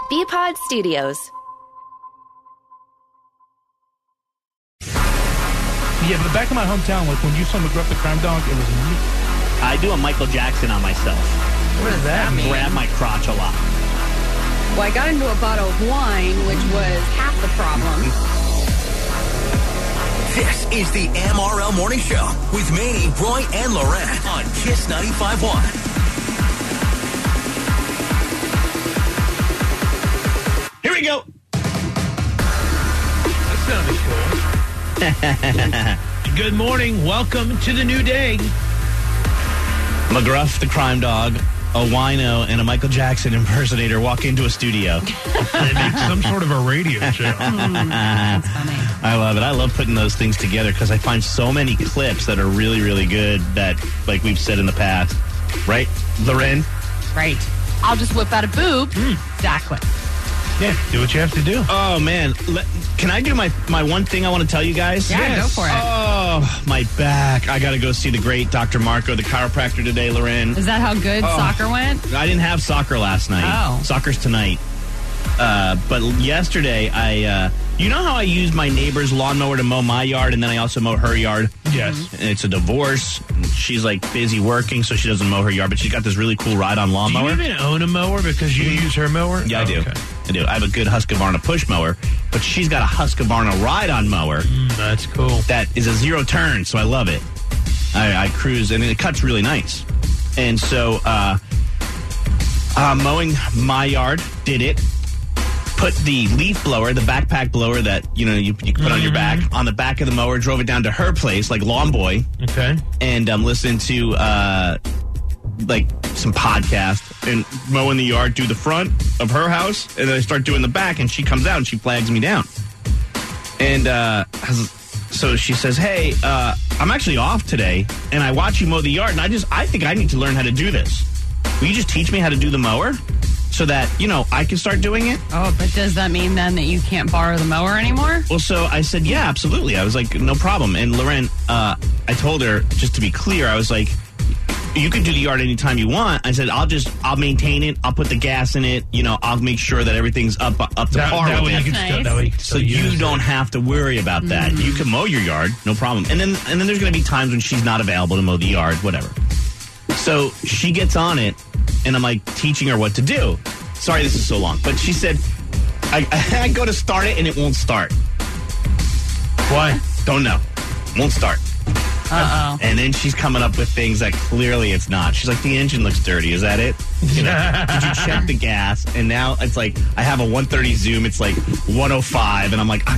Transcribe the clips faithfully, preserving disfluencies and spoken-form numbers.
B-Pod Studios. Yeah, but back in my hometown, like when you saw McGruff the Crime Dog, it was neat. I do a Michael Jackson on myself. What does that mean? Grab my crotch a lot. Well, I got into a bottle of wine, which was half the problem. This is the M R L Morning Show with Manny, Roy, and Loren on Kiss ninety-five point one. Here we go. That sounded cool. Good morning. Welcome to the new day. McGruff, the crime dog, a wino, and a Michael Jackson impersonator walk into a studio. They make some sort of a radio show. Mm, that's funny. I love it. I love putting those things together because I find so many clips that are really, really good that, like we've said in the past. Right, Loren? Right. I'll just whip out a boob. Mm. Exactly. Yeah, do what you have to do. Oh, man. Let, can I do my, my one thing I want to tell you guys? Yeah, Yes. go for it. Oh, my back. I got to go see the great Doctor Marco, the chiropractor today, Loren. Is that how good Oh. soccer went? I didn't have soccer last night. Oh. Soccer's tonight. Uh, but yesterday, I, uh, you know how I use my neighbor's lawnmower to mow my yard, and then I also mow her yard? Yes. And it's a divorce. She's like busy working, so she doesn't mow her yard, but she's got this really cool ride-on Do lawnmower. you even own a mower because you use her mower? Yeah, I Oh, do. okay. I do. I have a good Husqvarna push mower, but she's got a Husqvarna ride-on mower Mm, that's cool. that is a zero turn, so I love it. I, I cruise, and it cuts really nice. And so, uh, uh, mowing my yard, did it. Put the leaf blower, the backpack blower that, you know, you, you put on your back, on the back of the mower, drove it down to her place, like Lawn Boy, Okay. and um, listened to, uh, like, some podcast, and mowing the yard, do the front of her house, and then I start doing the back, and she comes out, and she flags me down. And uh, has- so she says, hey, uh, I'm actually off today, and I watch you mow the yard, and I just, I think I need to learn how to do this. Will you just teach me how to do the mower? So that, you know, I can start doing it? Oh, but does that mean then that you can't borrow the mower anymore? Well, so I said, yeah, absolutely. I was like, no problem. And Loren, uh, I told her, just to be clear, I was like, you can do the yard anytime you want. I said, I'll just, I'll maintain it. I'll put the gas in it. You know, I'll make sure that everything's up up to That, par that with way it. you can That's still, nice. that way you can So still you use don't it. have to worry about that. Mm. You can mow your yard, no problem. And then and then there's going to be times when she's not available to mow the yard, whatever. So she gets on it, and I'm like teaching her what to do. Sorry this is so long. But she said, I, I go to start it, and it won't start. Why? Don't know. Won't start. Uh-oh. And then she's coming up with things that clearly it's not. She's like, the engine looks dirty. Is that it? You know, did you check the gas? And now it's like, I have a one thirty Zoom. It's like one oh five. And I'm like,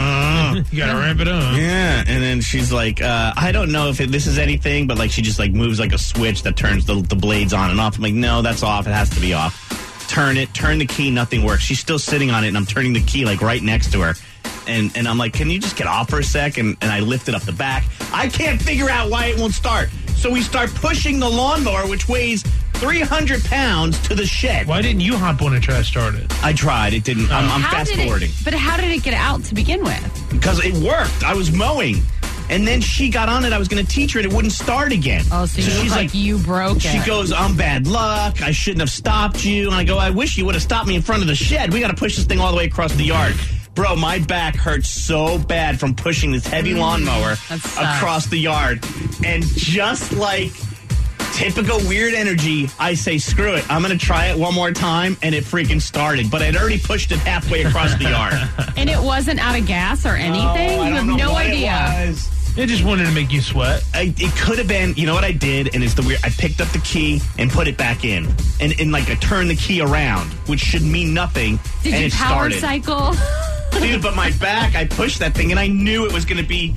ah. You gotta ramp it up. Yeah. And then she's like, uh, I don't know if it, this is anything, but like she just like moves like a switch that turns the, the blades on and off. I'm like, no, that's off. It has to be off. Turn it, turn the key, nothing works. She's still sitting on it, and I'm turning the key like right next to her. And and I'm like, can you just get off for a sec? And, and I lift it up the back. I can't figure out why it won't start. So we start pushing the lawnmower, which weighs three hundred pounds, to the shed. Why didn't you hop on and try to start it? I tried. It didn't. I'm, I'm How fast did it- forwarding. But how did it get out to begin with? Because it worked. I was mowing. And then she got on it. I was going to teach her, and it wouldn't start again. Oh, so, you she's look like, you broke She it. goes, I'm bad luck. I shouldn't have stopped you. And I go, I wish you would have stopped me in front of the shed. We got to push this thing all the way across the yard. Bro, my back hurts so bad from pushing this heavy lawnmower that sucks. across the yard. And just like typical weird energy, I say, screw it. I'm going to try it one more time. And it freaking started. But I'd already pushed it halfway across the yard. And it wasn't out of gas or anything? Oh, I you don't have know no what it idea. was. They just wanted to make you sweat. I, it could have been, you know what I did, and it's the weird, I picked up the key and put it back in. And, and like, I turned the key around, which should mean nothing, Did and you it power started. cycle? Dude, but my back, I pushed that thing, and I knew it was going to be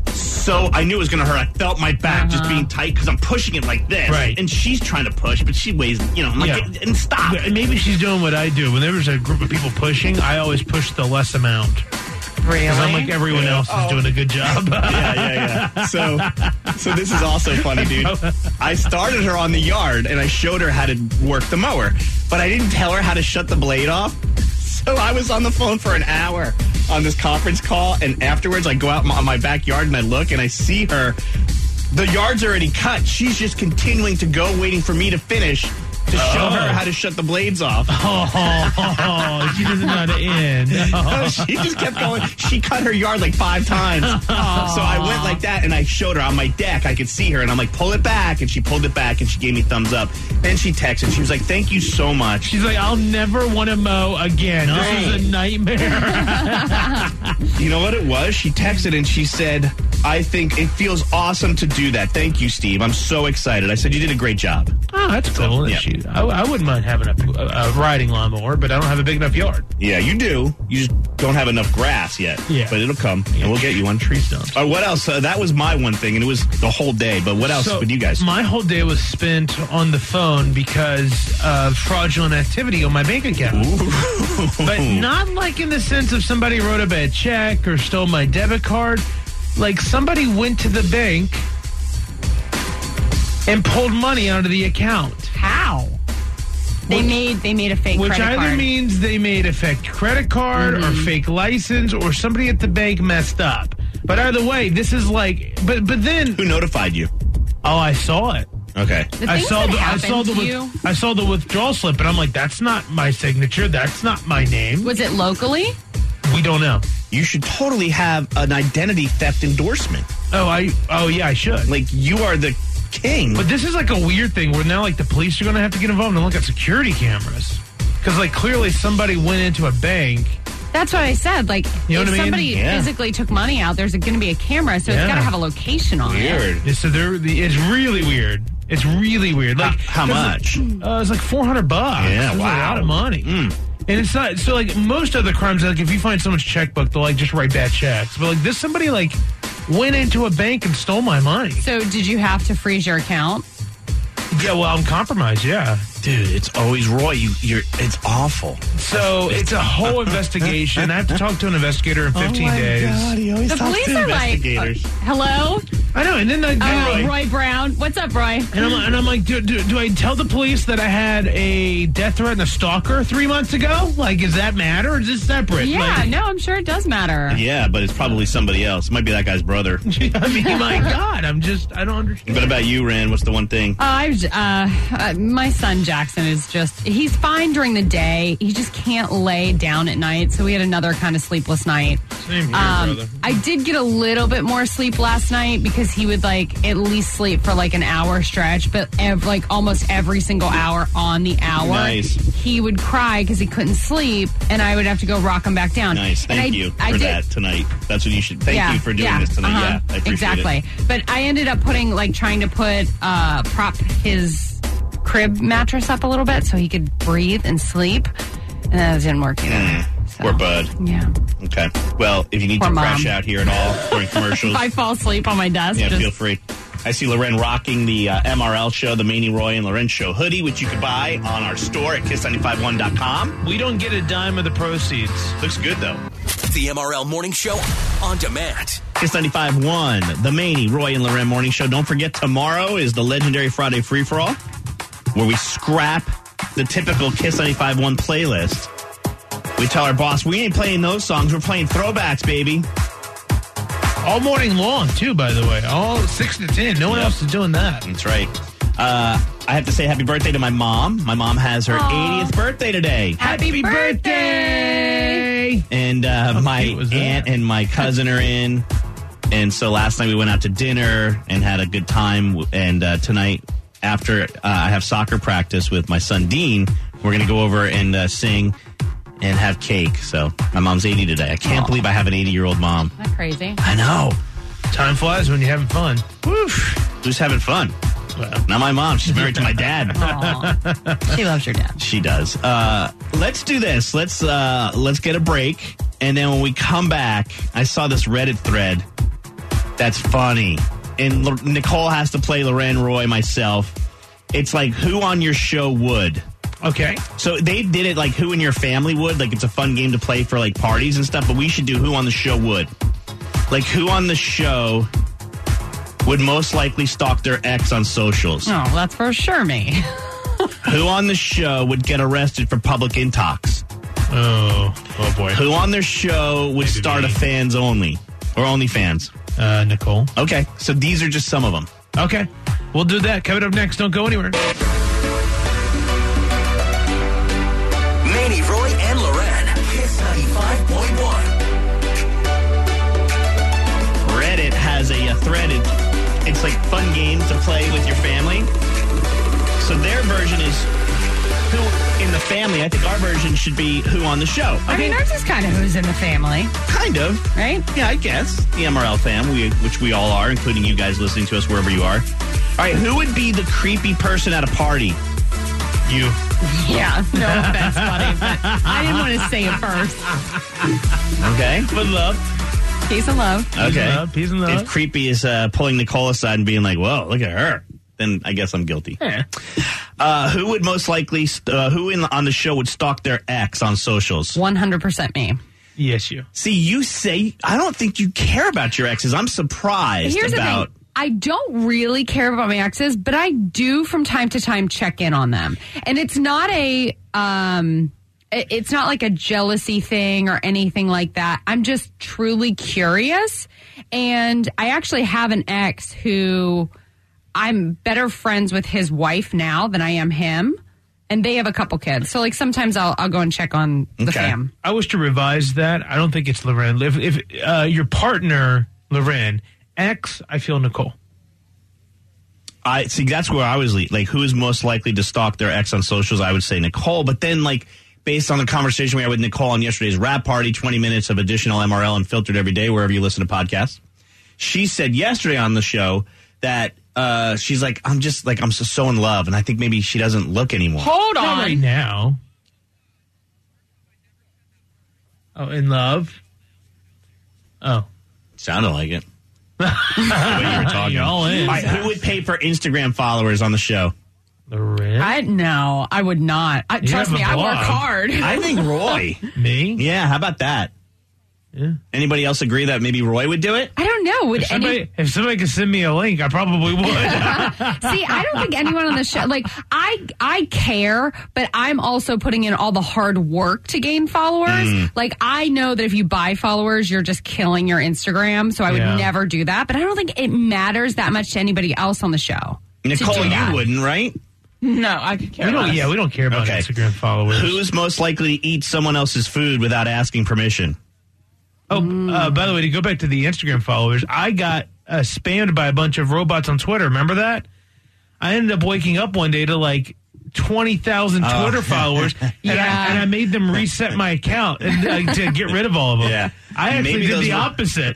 so, I knew it was going to hurt. I felt my back Uh-huh. just being tight, because I'm pushing it like this. Right. And she's trying to push, but she weighs, you know, I'm like, Yeah. and stop. But maybe she's doing what I do. When there's a group of people pushing, I always push the less amount. Really? Because I'm like, everyone Yeah. else is Oh. doing a good job. yeah, yeah, yeah. So, so this is also funny, dude. I started her on the yard, and I showed her how to work the mower, but I didn't tell her how to shut the blade off. So I was on the phone for an hour on this conference call, and afterwards I go out on my backyard and I look, and I see her. The yard's already cut. She's just continuing to go, waiting for me to finish. to show Oh. her how to shut the blades off. Oh, oh, oh, she doesn't know how to end. Oh. She just kept going. She cut her yard like five times. So I went like that, and I showed her on my deck. I could see her, and I'm like, pull it back. And she pulled it back, and she gave me thumbs up. Then she texted. She was like, thank you so much. She's like, I'll never want to mow again. No. This is a nightmare. You know what it was? She texted, and she said, I think it feels awesome to do that. Thank you, Steve. I'm so excited. I said, you did a great job. Oh, that's cool. yeah. She, I, I wouldn't mind having a, a, a riding lawnmower, but I don't have a big enough yard. Yeah, you do. You just don't have enough grass yet. Yeah. But it'll come, and we'll get you one. Tree stumps. Uh, what else? Uh, that was my one thing, and it was the whole day. But what else So, with you guys? My whole day was spent on the phone because of fraudulent activity on my bank account. But not like in the sense of somebody wrote up a check or stole my debit card. Like somebody went to the bank and pulled money out of the account. How? They made they made a fake Which credit either card. means they made a fake credit card or fake license, or somebody at the bank messed up. But either way, this is like, but but then, Who notified you? oh, I saw it. Okay. The I things saw that the I happen saw the to with- you, I saw the withdrawal slip, and I'm like, that's not my signature. That's not my name. was it locally? We don't know. You should totally have an identity theft endorsement. Oh, I oh yeah, I should. Like, you are the king. But this is like a weird thing where now like the police are going to have to get involved and look at security cameras because like clearly somebody went into a bank. That's what I said. Like, You know if what I mean? somebody Yeah. physically took money out, there's going to be a camera, so Yeah. it's got to have a location on it. Weird. So they're, the, it's really weird. It's really weird. Like How- how there's much? a- uh, it's like four hundred bucks. Yeah, It's wow. a lot of money. Mm. And it's not so like most other crimes. Like if you find someone's checkbook, they'll like just write bad checks. But like this, somebody like went into a bank and stole my money. So did you have to freeze your account? Yeah, well, I'm compromised. Yeah. Dude, it's always Roy. You, you're. It's awful. So it's a whole investigation. I have to talk to an investigator in fifteen days. he always The police are like, uh, hello? I know, and then I, Uh, Roy. Roy Brown. What's up, Roy? And I'm, and I'm like, do, do, do I tell the police that I had a death threat and a stalker three months ago? Like, does that matter or is this separate? Yeah, Like, no, I'm sure it does matter. Yeah, but it's probably somebody else. It might be that guy's brother. I mean, my God, I'm just, I don't understand. What about you, Ren? What's the one thing? Uh, I was, uh, uh, my son Jackson is just, he's fine during the day. He just can't lay down at night. So we had another kind of sleepless night. Same here, Um, brother. I did get a little bit more sleep last night because he would like at least sleep for like an hour stretch, but ev- like almost every single hour on the hour, Nice. he would cry because he couldn't sleep, and I would have to go rock him back down. Nice. And Thank I- you I for did- that tonight. That's what you should. Thank yeah, you for doing yeah, this tonight. uh-huh, Yeah, I appreciate exactly. it. But I ended up putting like trying to put uh, prop his crib mattress up a little bit so he could breathe and sleep, and that didn't work either. Mm, So, poor bud. Yeah. Okay. Well, if you need Poor to mom. crash out here at all during commercials, If I fall asleep on my desk, yeah, just feel free. I see Loren rocking the uh, M R L show, the Maney, Roy, and Loren show hoodie, which you can buy on our store at kiss nine five one dot com. We don't get a dime of the proceeds. Looks good, though. The M R L Morning Show on demand. Kiss ninety-five point one, the Maney, Roy, and Loren morning show. Don't forget, tomorrow is the legendary Friday free-for-all, where we scrap the typical Kiss ninety-five point one playlist. We tell our boss, we ain't playing those songs. We're playing throwbacks, baby. All morning long, too, by the way. All six to ten. No one Yep. else is doing that. That's right. Uh, I have to say happy birthday to my mom. My mom has her Aw. eightieth birthday today. Happy birthday! And uh, How my cute was that? aunt and my cousin are in. And so last night we went out to dinner and had a good time. And uh, tonight, after uh, I have soccer practice with my son Dean, we're going to go over and uh, sing and have cake. So my mom's eighty today. I can't Aw. believe I have an eighty-year-old mom. That's crazy. I know. Time flies when you're having fun. Woof. Who's having fun? Well, Not my mom. She's married to my dad. Aw. She loves your dad. She does. Uh, let's do this. Let's uh, let's get a break, and then when we come back, I saw this Reddit thread that's funny, and L- Nicole has to play Loren, Roy, myself. It's like who on your show would. okay. So they did it like who in your family would. Like it's a fun game to play for like parties and stuff. But we should do who on the show would. Like who on the show would most likely stalk their ex on socials. Oh, that's for sure me. Who on the show would get arrested for public intox? Oh, oh boy. Who on their show would Maybe start me. a fans only or only fans? Uh, Nicole. Okay, so these are just some of them. Okay. We'll do that. Coming up next. Don't go anywhere. and Loren. Kiss ninety-five point one. Reddit has a, a thread. It, it's like fun games to play with your family. So their version is Who in the Family. I think our version should be Who on the Show. Okay? I mean, ours is kind of Who's in the Family. Kind of. Right? Yeah, I guess. The M R L fam, we, which we all are, including you guys listening to us wherever you are. All right, who would be the creepy person at a party? You. Yeah, no offense, buddy, but I didn't want to say it first. Okay. With love. Peace and love. Okay. and love, peace and love. If creepy is uh, pulling Nicole aside and being like, whoa, look at her, then I guess I'm guilty. Yeah. Uh, who would most likely, st- uh, who in the, on the show would stalk their ex on socials? one hundred percent me. Yes, you. See, you say, I don't think you care about your exes. I'm surprised Here's about. the thing. I don't really care about my exes, but I do from time to time check in on them. And it's not a, um, it- it's not like a jealousy thing or anything like that. I'm just truly curious. And I actually have an ex who I'm better friends with his wife now than I am him. And they have a couple kids. So like sometimes I'll, I'll go and check on the Okay. fam. I wish to revise that. I don't think it's Loren. If, if uh, your partner, Loren, ex, I feel Nicole. I see. That's where I was le- like, who is most likely to stalk their ex on socials? I would say Nicole. But then, like, based on the conversation we had with Nicole on yesterday's rap party, twenty minutes of additional M R L unfiltered every day, wherever you listen to podcasts, she said yesterday on the show that uh, she's like, I'm just like, I'm so, so in love, and I think maybe she doesn't look anymore. Hold Not on. right now. Oh, in love? Oh. Sounded like it. The way you were talking. You're all in. All right, who would pay for Instagram followers on the show? Loren? I no, I would not. I, trust have me, a I work blog. hard. I think Roy. Me? Yeah, how about that? Yeah. Anybody else agree that maybe Roy would do it? I don't know. Would If any somebody, if somebody could send me a link, I probably would. see? I don't think anyone on the show. Like I, I care, but I'm also putting in all the hard work to gain followers. Mm. Like I know that if you buy followers, you're just killing your Instagram. So I would Yeah. never do that. But I don't think it matters that much to anybody else on the show. to Nicole, do you that. wouldn't, right? No, I could care. we don't. less. Yeah, we don't care about Okay. Instagram followers. Who's most likely to eat someone else's food without asking permission? Oh, uh, by the way, to go back to the Instagram followers, I got uh, spammed by a bunch of robots on Twitter. Remember that? I ended up waking up one day to like twenty thousand Oh. Twitter followers, and, Yeah. I, and I made them reset my account and, uh, to get rid of all of them. Yeah. I actually Maybe did those the were- opposite.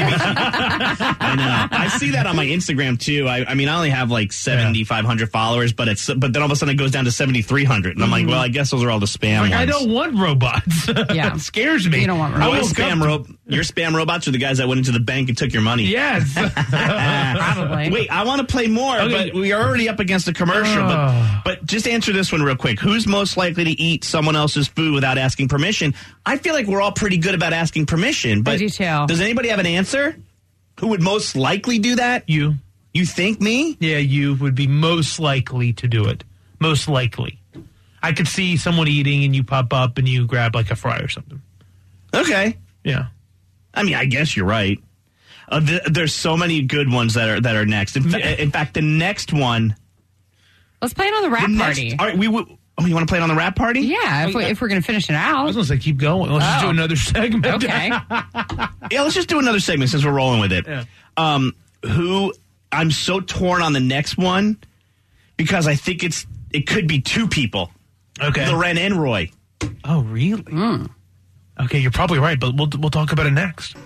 I know. I see that on my Instagram too. I, I mean, I only have like seventy-five hundred followers, but it's but then all of a sudden it goes down to seventy-three hundred, and I'm like, well, I guess those are all the spam Like, ones. I don't want robots. Yeah. It scares me. You don't want I Your woke spam, up- ro- your spam robots are the guys that went into the bank and took your money. Yes. Probably. Wait, I want to play more, Okay. but we are already up against a commercial. Oh. But, but just answer this one real quick. Who's most likely to eat someone else's food without asking permission? I feel like we're all pretty good about asking permission. But I do too. Does anybody have an answer? Who would most likely do that? You. You think me? Yeah, you would be most likely to do it. Most likely. I could see someone eating and you pop up and you grab like a fry or something. Okay. Yeah. I mean, I guess you're right. Uh, th- there's so many good ones that are that are next. In, fa- in fact, the next one. Let's play it on the rap the next, party. All right, we would. Oh, you want to play it on the rap party? Yeah, if, we, if we're going to finish it I out. was going to say keep going. Let's just Oh. do another segment. Okay. Yeah, let's just do another segment since we're rolling with it. Yeah. Um, who I'm so torn on the next one because I think it's it could be two people, Okay. Loren and Roy. Oh, really? Okay, you're probably right, but we'll we'll talk about it next.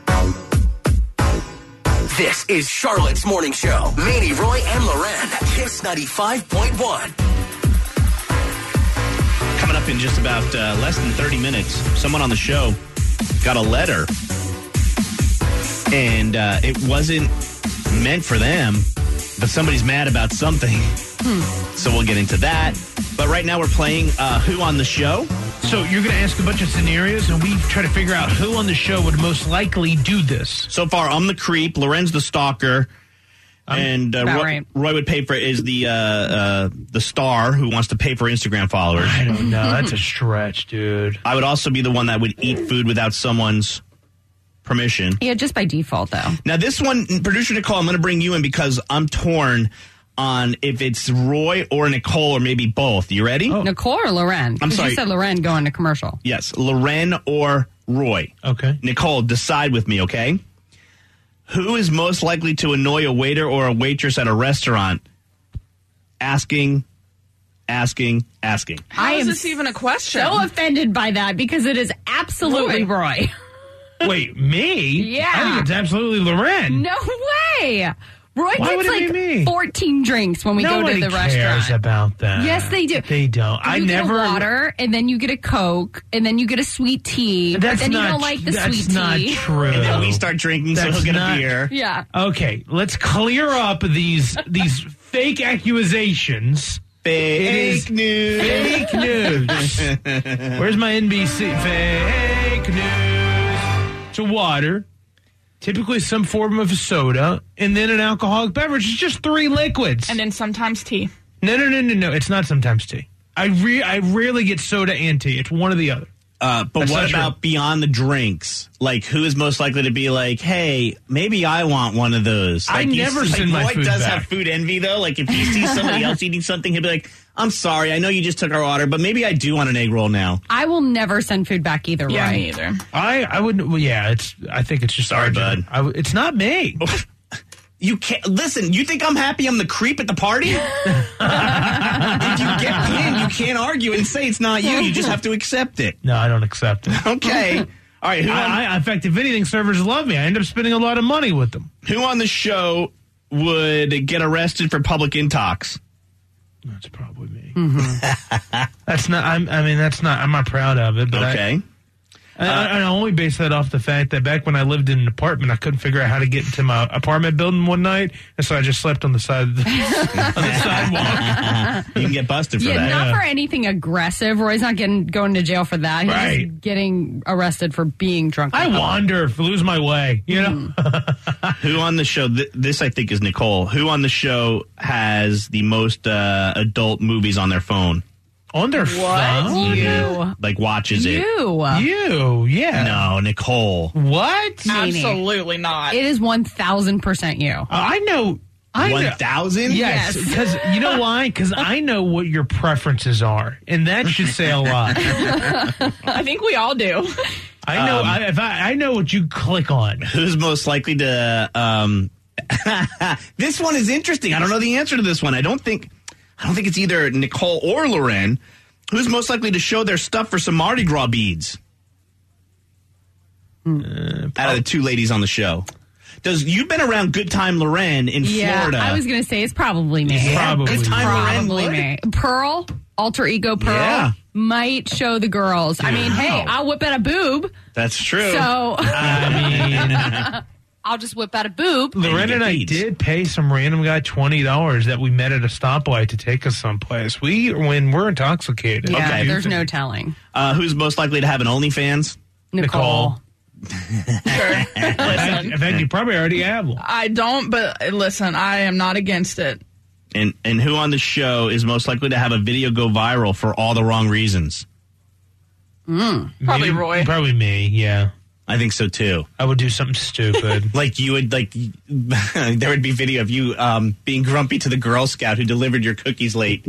This is Charlotte's Morning Show. Manny, Roy, and Loren. Kiss ninety-five point one. Coming up in just about uh, less than thirty minutes, someone on the show got a letter, and uh, it wasn't meant for them, but somebody's mad about something. So we'll get into that. But right now we're playing uh, Who on the Show? So you're going to ask a bunch of scenarios, and we try to figure out who on the show would most likely do this. So far, I'm the creep, Loren's the stalker, and uh, about Roy, right. Roy would pay for is the uh, uh, the star who wants to pay for Instagram followers. I don't know. That's a stretch, dude. I would also be the one that would eat food without someone's permission. Yeah, just by default, though. Now, this one, producer Nicole, I'm going to bring you in because I'm torn on if it's Roy or Nicole or maybe both. You ready? Oh. Nicole or Loren? I'm 'Cause sorry. You said Loren going to commercial. Yes, Loren or Roy. Okay. Nicole, decide with me, okay? Who is most likely to annoy a waiter or a waitress at a restaurant? Asking, asking, asking. How I is am this even a question? So offended by that because it is absolutely Roy. Wait, me? Yeah. I think it's absolutely Loren. No way. Roy Why would gets it be like me? fourteen drinks when we Nobody go to the cares restaurant. about that. Yes, they do. They don't. You I get never. a water, and then you get a Coke, and then you get a sweet tea. That's but then not. you don't like the that's sweet not tea. true. And then we start drinking, so That's he'll get not- a beer. Yeah. Okay, let's clear up these these fake accusations. Fake is news. Fake news. Where's my N B C? Fake news. It's a water, typically some form of soda, and then an alcoholic beverage. It's just three liquids. And then sometimes tea. No, no, no, no, no. It's not sometimes tea. I re- I rarely get soda and tea. It's one or the other. Uh, but That's what not about true. beyond the drinks? Like, who is most likely to be like, hey, maybe I want one of those? I Like, you never see- send like, my Roy food does back. have food envy, though. Like, if he sees somebody else eating something, he'll be like, I'm sorry, I know you just took our order, but maybe I do want an egg roll now. I will never send food back either, Yeah, Roy. me either. I I wouldn't. Well, yeah, it's. I think it's just Sorry, argument. bud. I w- it's not me. You can't listen. You think I'm happy? I'm the creep at the party. If you get pinned, you can't argue and say it's not you. You just have to accept it. No, I don't accept it. Okay. All right. Who on, I, I, in fact, if anything, servers love me. I end up spending a lot of money with them. who on the show would get arrested for public intox? That's probably me. That's not. I'm, I mean, that's not. I'm not proud of it. But Okay. I, I, I only base that off the fact that back when I lived in an apartment, I couldn't figure out how to get into my apartment building one night, and so I just slept on the side of the, on the sidewalk. You can get busted for Yeah, that. not Yeah. for anything aggressive. Roy's not getting going to jail for that. He's Right. just getting arrested for being drunk. I wander, lose my way. You know. Who on the show? Th- this I think is Nicole. Who on the show has the most uh, adult movies on their phone? On their phone. You. Like watches it? You. You. Yeah. No, Nicole. What? Nene. Absolutely not. It is one thousand percent you. Uh, I know. I One know. thousand? Yes, because you know why? Because I know what your preferences are, and that should say a lot. I think we all do. I know. Um, I, if I, I know what you click on. Who's most likely to? Um, this one is interesting. I don't know the answer to this one. I don't think. I don't think it's either Nicole or Loren. Who's most likely to show their stuff for some Mardi Gras beads? Uh, Out of the two ladies on the show. Does you've been around Good Time Loren in Yeah, Florida? I was going to say it's probably me. Yeah, Probably. Good Time Loren Probably would? me. Pearl, alter ego Pearl, Yeah. might show the girls. I mean, hey, I'll whip out a boob. That's true. So I mean, I'll just whip out a boob. Loretta and I beads. did pay some random guy twenty dollars that we met at a stoplight to take us someplace. We when we're intoxicated. Yeah, Okay. there's no telling. uh, who's most likely to have an OnlyFans? Nicole. Sure. In fact, Listen, in fact, you probably already have one. I don't, but listen, I am not against it. And and who on the show is most likely to have a video go viral for all the wrong reasons? Probably Maybe- Roy. Probably me. Yeah, I think so too. I would do something stupid. Like you would like there would be video of you um, being grumpy to the Girl Scout who delivered your cookies late.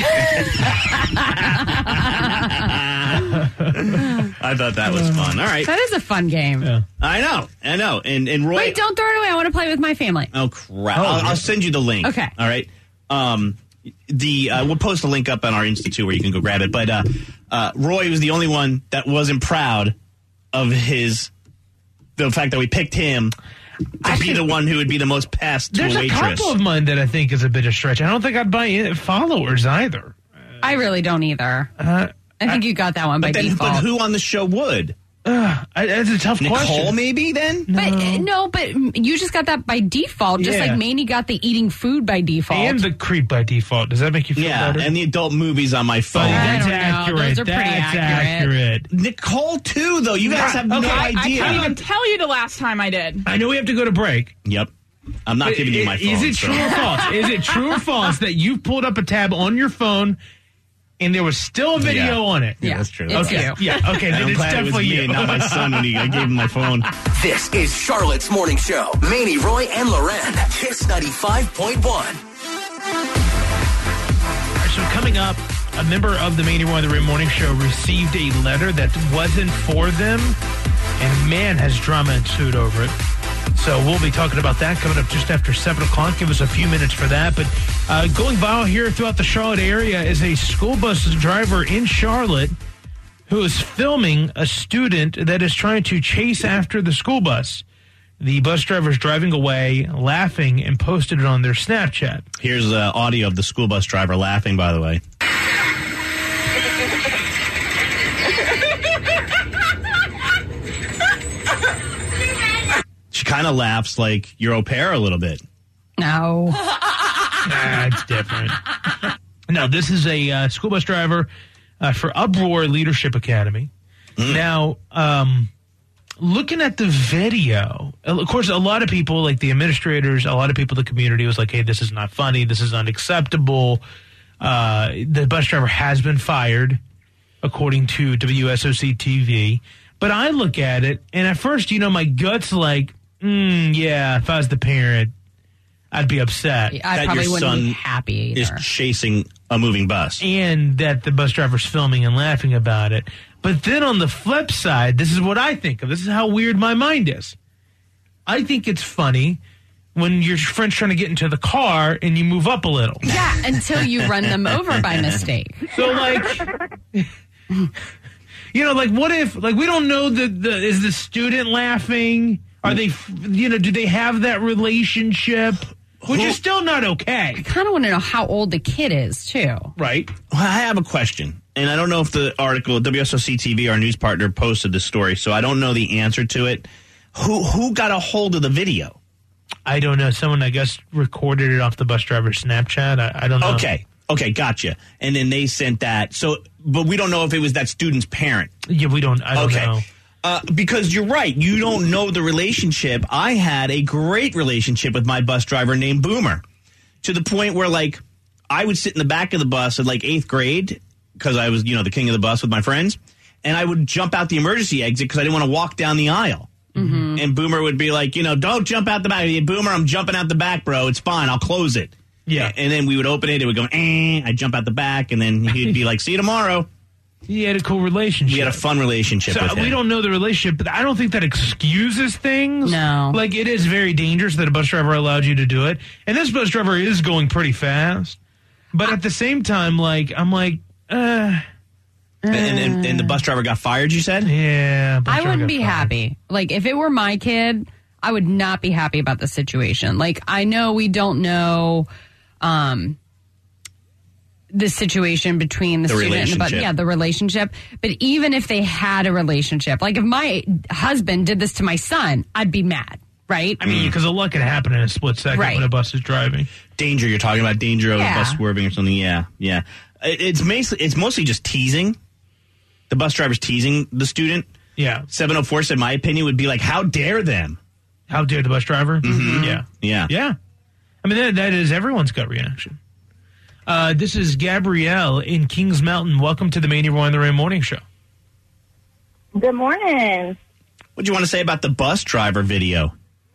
I thought that was fun. All right. That is a fun game. Yeah. I know. I know. And and Roy Wait, don't throw it away. I want to play with my family. Oh crap. Oh, I'll, yeah. I'll send you the link. Okay. All right. Um the uh, we'll post a link up on our Institute where you can go grab it. But uh, uh, Roy was the only one that wasn't proud of his the fact that we picked him to Actually, be the one who would be the most pest to There's a a waitress. couple of mine that I think is a bit of stretch. I don't think I'd buy in followers either. I really don't either. Uh, I think you got that one by but, then, default. but who on the show would? uh, I, that's a tough Nicole, question. maybe then? But uh, no, but you just got that by default, just Yeah. like Maney got the eating food by default. And the creep by default. Does that make you feel Yeah, better? and the adult movies on my phone. Buddy, I that's don't know. accurate. Those are pretty That's accurate. accurate. Nicole, too, though. You guys have no Okay, I- I idea. can't even tell you the last time I did. I know we have to go to break. Yep. I'm not giving you my phone. Is it so- true or false? Is it true or false that you pulled up a tab on your phone and there was still a video Yeah. on it? Yeah, Yeah, that's true. it's Okay. you. Yeah, okay, then I'm it's glad it was definitely me you. and not my son when he, I gave him my phone. This is Charlotte's Morning Show. Manny, Roy, and Loren. Kiss ninety-five point one. coming up, a member of the Manny Roy in the Rim Morning Show received a letter that wasn't for them, and man, has drama ensued over it. So we'll be talking about that coming up just after seven o'clock. Give us a few minutes for that. But uh, going viral here throughout the Charlotte area is a school bus driver in Charlotte who is filming a student that is trying to chase after the school bus. The bus driver is driving away, laughing, and posted it on their Snapchat. Here's uh, audio of the school bus driver laughing, by the way. She kind of laughs like your au pair a little bit. No. Nah, it's different. No, this is a uh, school bus driver uh, for Uproar Leadership Academy. Mm. Now, um... looking at the video, of course, a lot of people, like the administrators, a lot of people in the community was like, hey, this is not funny. This is unacceptable. Uh, the bus driver has been fired, according to W S O C T V. But I look at it, and at first, you know, my gut's like, mm, yeah, if I was the parent, I'd be upset. I that probably your wouldn't son be happy either. is chasing a moving bus. And that the bus driver's filming and laughing about it. But then on the flip side, this is what I think of. This is how weird my mind is. I think it's funny when your friend's trying to get into the car and you move up a little. Yeah, until you run them over by mistake. So, like, you know, like, what if, like, we don't know the, the is the student laughing? Are they, you know, do they have that relationship? Which is still not okay. I kind of want to know how old the kid is, too. Right. Well, I have a question. And I don't know if the article, W S O C T V, our news partner, posted this story, so I don't know the answer to it. Who who got a hold of the video? I don't know. Someone, I guess, recorded it off the bus driver's Snapchat. I, I don't know. Okay. Okay, gotcha. And then they sent that. So, but we don't know if it was that student's parent. Yeah, we don't, I don't okay. know. Uh, because you're right. You don't know the relationship. I had a great relationship with my bus driver named Boomer, to the point where, like, I would sit in the back of the bus in, like, eighth grade, because I was, you know, the king of the bus with my friends, and I would jump out the emergency exit because I didn't want to walk down the aisle. Mm-hmm. And Boomer would be like, you know, don't jump out the back. Boomer, I'm jumping out the back, bro. It's fine. I'll close it. Yeah. And then we would open it. It would go, eh. I'd jump out the back, and then he'd be like, see you tomorrow. He had a cool relationship. We had a fun relationship so with him. We don't know the relationship, but I don't think that excuses things. No. Like, it is very dangerous that a bus driver allowed you to do it. And this bus driver is going pretty fast. But at the same time, like, I'm like, uh... And, and, and the bus driver got fired, you said? Yeah. I wouldn't be fired. happy. Like, if it were my kid, I would not be happy about the situation. Like, I know we don't know um, the situation between the, The student and the bus. relationship. Yeah, the relationship. But even if they had a relationship, like if my husband did this to my son, I'd be mad, right? I mean, because a lot can happen in a split second Right. when a bus is driving. Danger, you're talking about danger of Yeah. a bus swerving or something. Yeah, yeah. It, it's, mostly, it's mostly just teasing. The bus driver's teasing the student. Yeah. seven oh four said, my opinion would be like, how dare them? How dare the bus driver? Mm-hmm. Yeah. Yeah. Yeah. I mean, that, that is everyone's gut reaction. Uh, this is Gabrielle in Kings Mountain. Welcome to the Manny Roy and the Rim Morning Show. Good morning. What do you want to say about the bus driver video?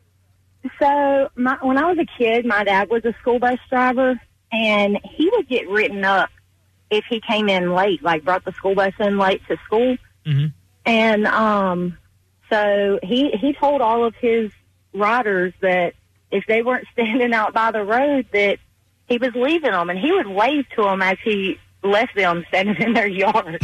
So, my, when I was a kid, my dad was a school bus driver, and he would get written up if he came in late, like brought the school bus in late to school. Mm-hmm. And um, so he he told all of his riders that if they weren't standing out by the road, that he was leaving them, and he would wave to them as he left them standing in their yard.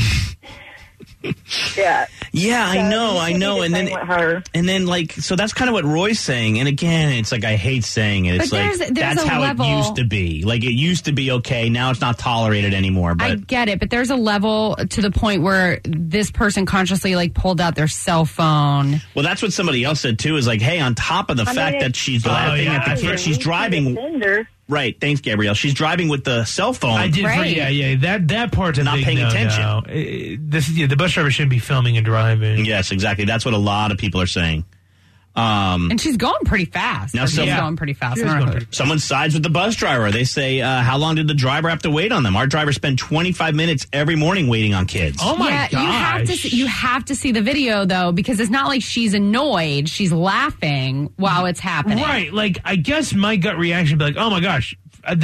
Yeah. Yeah, I So know, he I did know. the And then, same with her. and then, like, so that's kind of what Roy's saying. And again, it's like, I hate saying it. It's But like, there's- there's that's a how level- it used to be. Like, it used to be okay. Now it's not tolerated anymore. But I get it, but there's a level to the point where this person consciously like pulled out their cell phone. well, that's what somebody else said, too, is like, hey, on top of the I mean, fact it- that she's Oh, laughing yeah, at the I've kid, heard- she's driving. Offender. Right. Thanks, Gabrielle. She's driving with the cell phone. I did. For, Right. yeah, yeah. That that part's a Not big paying no, attention. no. Uh, This yeah, the bus driver shouldn't be filming and driving. Yes, exactly. That's what a lot of people are saying. Um, And she's going pretty fast. Now, Or she's so- Yeah. going pretty fast. She in is her going hood. pretty- someone sides with the bus driver. They say, uh, how long did the driver have to wait on them? Our driver spent twenty-five minutes every morning waiting on kids. Oh my yeah, gosh! you have to see, you have to see the video though, because it's not like she's annoyed; she's laughing while it's happening. Right. Like, I guess my gut reaction would be like, oh my gosh, uh, this is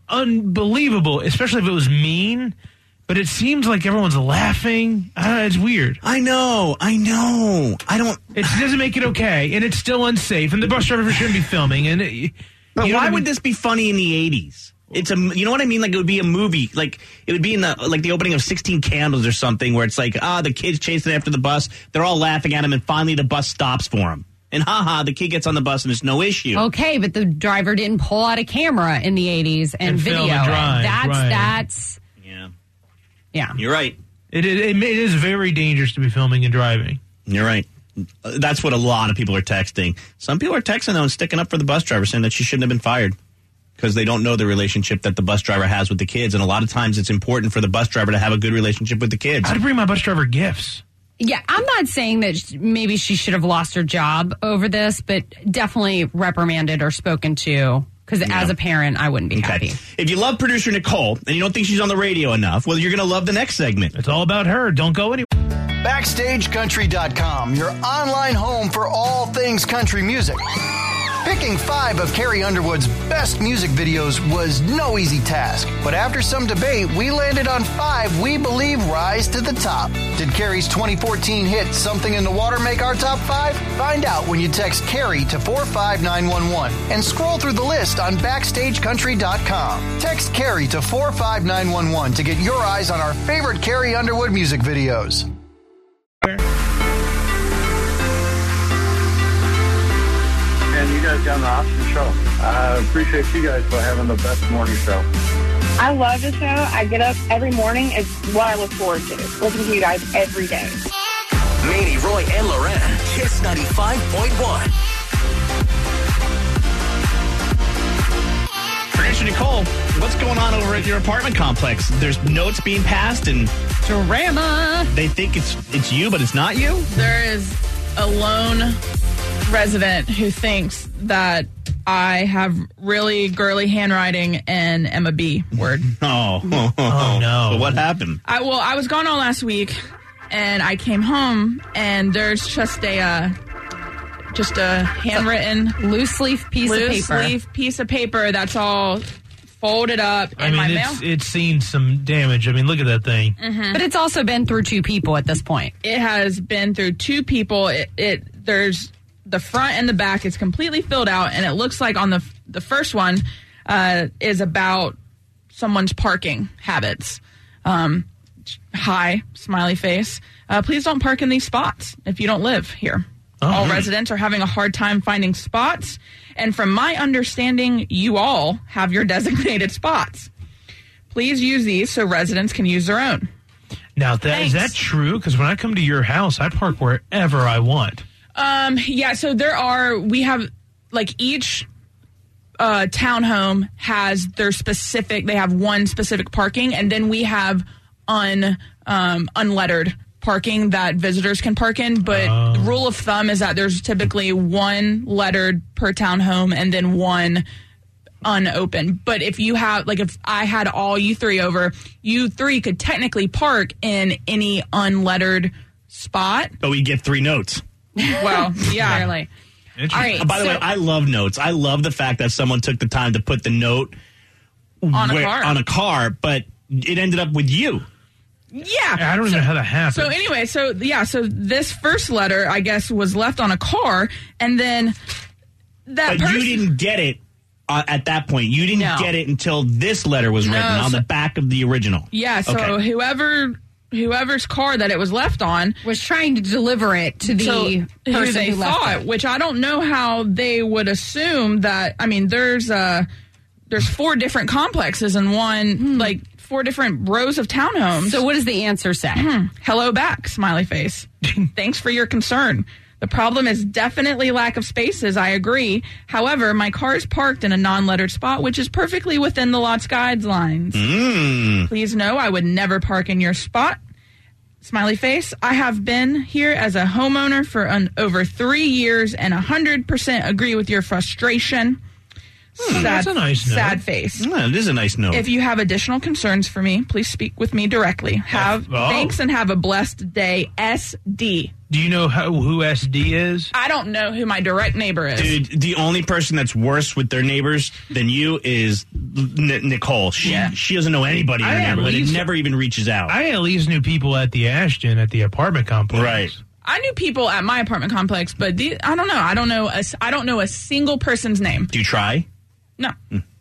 unbelievable, especially if it was mean. But it seems like everyone's laughing. Uh, it's weird. I know. I know. I don't. It doesn't make it okay, and it's still unsafe. And the bus driver shouldn't be filming. And it, But you know why what I would mean? this be funny in the eighties? It's a, you know what I mean? Like it would be a movie. Like it would be in the like the opening of sixteen Candles or something, where it's like, ah, the kid's chasing after the bus. They're all laughing at him, and finally the bus stops for him. And haha, the kid gets on the bus, and it's no issue. Okay, but the driver didn't pull out a camera in the eighties and, And video film and it. drive, That's right. Yeah, that's yeah. you're right. It is, it is very dangerous to be filming and driving. You're right. That's what a lot of people are texting. Some people are texting though and sticking up for the bus driver, saying that she shouldn't have been fired because they don't know the relationship that the bus driver has with the kids. And a lot of times it's important for the bus driver to have a good relationship with the kids. I'd bring my bus driver gifts. Yeah, I'm not saying that sh- maybe she should have lost her job over this, but definitely reprimanded or spoken to. Because as a parent, I wouldn't be happy. If you love producer Nicole and you don't think she's on the radio enough, well, you're going to love the next segment. It's all about her. Don't go anywhere. Backstage Country dot com, your online home for all things country music. Picking five of Carrie Underwood's best music videos was no easy task, but after some debate, we landed on five we believe rise to the top. Did Carrie's twenty fourteen hit Something in the Water make our top five? Find out when you text Carrie to four five nine one one and scroll through the list on Backstage Country dot com. Text Carrie to four five nine one one to get your eyes on our favorite Carrie Underwood music videos. And you guys got an awesome show. I appreciate you guys for having the best morning show. I love the show. I get up every morning. It's what I look forward to. Listening to you guys every day. Manny, Roy, and Loren. Kiss ninety-five point one. Producer Nicole, what's going on over at your apartment complex? There's notes being passed, and Drama. they think it's it's you, but it's not you? There is a lone resident who thinks that I have really girly handwriting and am a B word. Oh, Oh, no. So what happened? I well, I was gone all last week, and I came home, and there's just a uh, just a handwritten Loose leaf piece of loose paper. leaf piece of paper that's all folded up in I my mean, mail. it's, it's seen some damage. I mean, look at that thing. But it's also been through two people at this point. It has been through two people. It, it there's the front and the back is completely filled out, and it looks like on the the first one uh, is about someone's parking habits. Um, hi, smiley face. Uh, please don't park in these spots if you don't live here. Oh, all hmm. residents are having a hard time finding spots, and from my understanding, you all have your designated spots. Please use these so residents can use their own. Now, that, is that Thanks. true? Because when I come to your house, I park wherever I want. Um, yeah, so there are, we have, like, each uh, townhome has their specific, they have one specific parking, and then we have un, um, unlettered parking that visitors can park in, but Oh. the rule of thumb is that there's typically one lettered per townhome and then one unopened. But if you have, like, if I had all you three over, you three could technically park in any unlettered spot. But we get three notes. Well, yeah. Clearly. All Interesting. right. By the So- way, I love notes. I love the fact that someone took the time to put the note On a where- car. on a car, but it ended up with you. Yeah. I don't even know how that happened. So anyway, so yeah, so this first letter, I guess, was left on a car, and then that But person. you didn't get it uh, at that point. You didn't No. get it until this letter was No, written on so- the back of the original. Yeah, so Okay. whoever whoever's car that it was left on, Was trying to deliver it to the so who person they who left thought, it. which I don't know how they would assume that. I mean, there's uh there's four different complexes and one like four different rows of townhomes. So what does the answer say? Hello back, smiley face. Thanks for your concern. The problem is definitely lack of spaces, I agree. However, my car is parked in a non-lettered spot, which is perfectly within the lot's guidelines. Mm. Please know I would never park in your spot. Smiley face. I have been here as a homeowner for an, over three years and one hundred percent agree with your frustration. Sad, that's a nice note. sad face. Yeah, it is a nice note. If you have additional concerns for me, please speak with me directly. Have oh. thanks and have a blessed day. S D. Do you know how, who S D is? I don't know who my direct neighbor is. Dude, the only person that's worse with their neighbors than you is N- Nicole. She Yeah. she doesn't know anybody in I her at neighborhood. It least- never even reaches out. I at least knew people at the Ashton at the apartment complex. Right. I knew people at my apartment complex, but the, I don't know. I don't know. A, I don't know a single person's name. Do you try? No,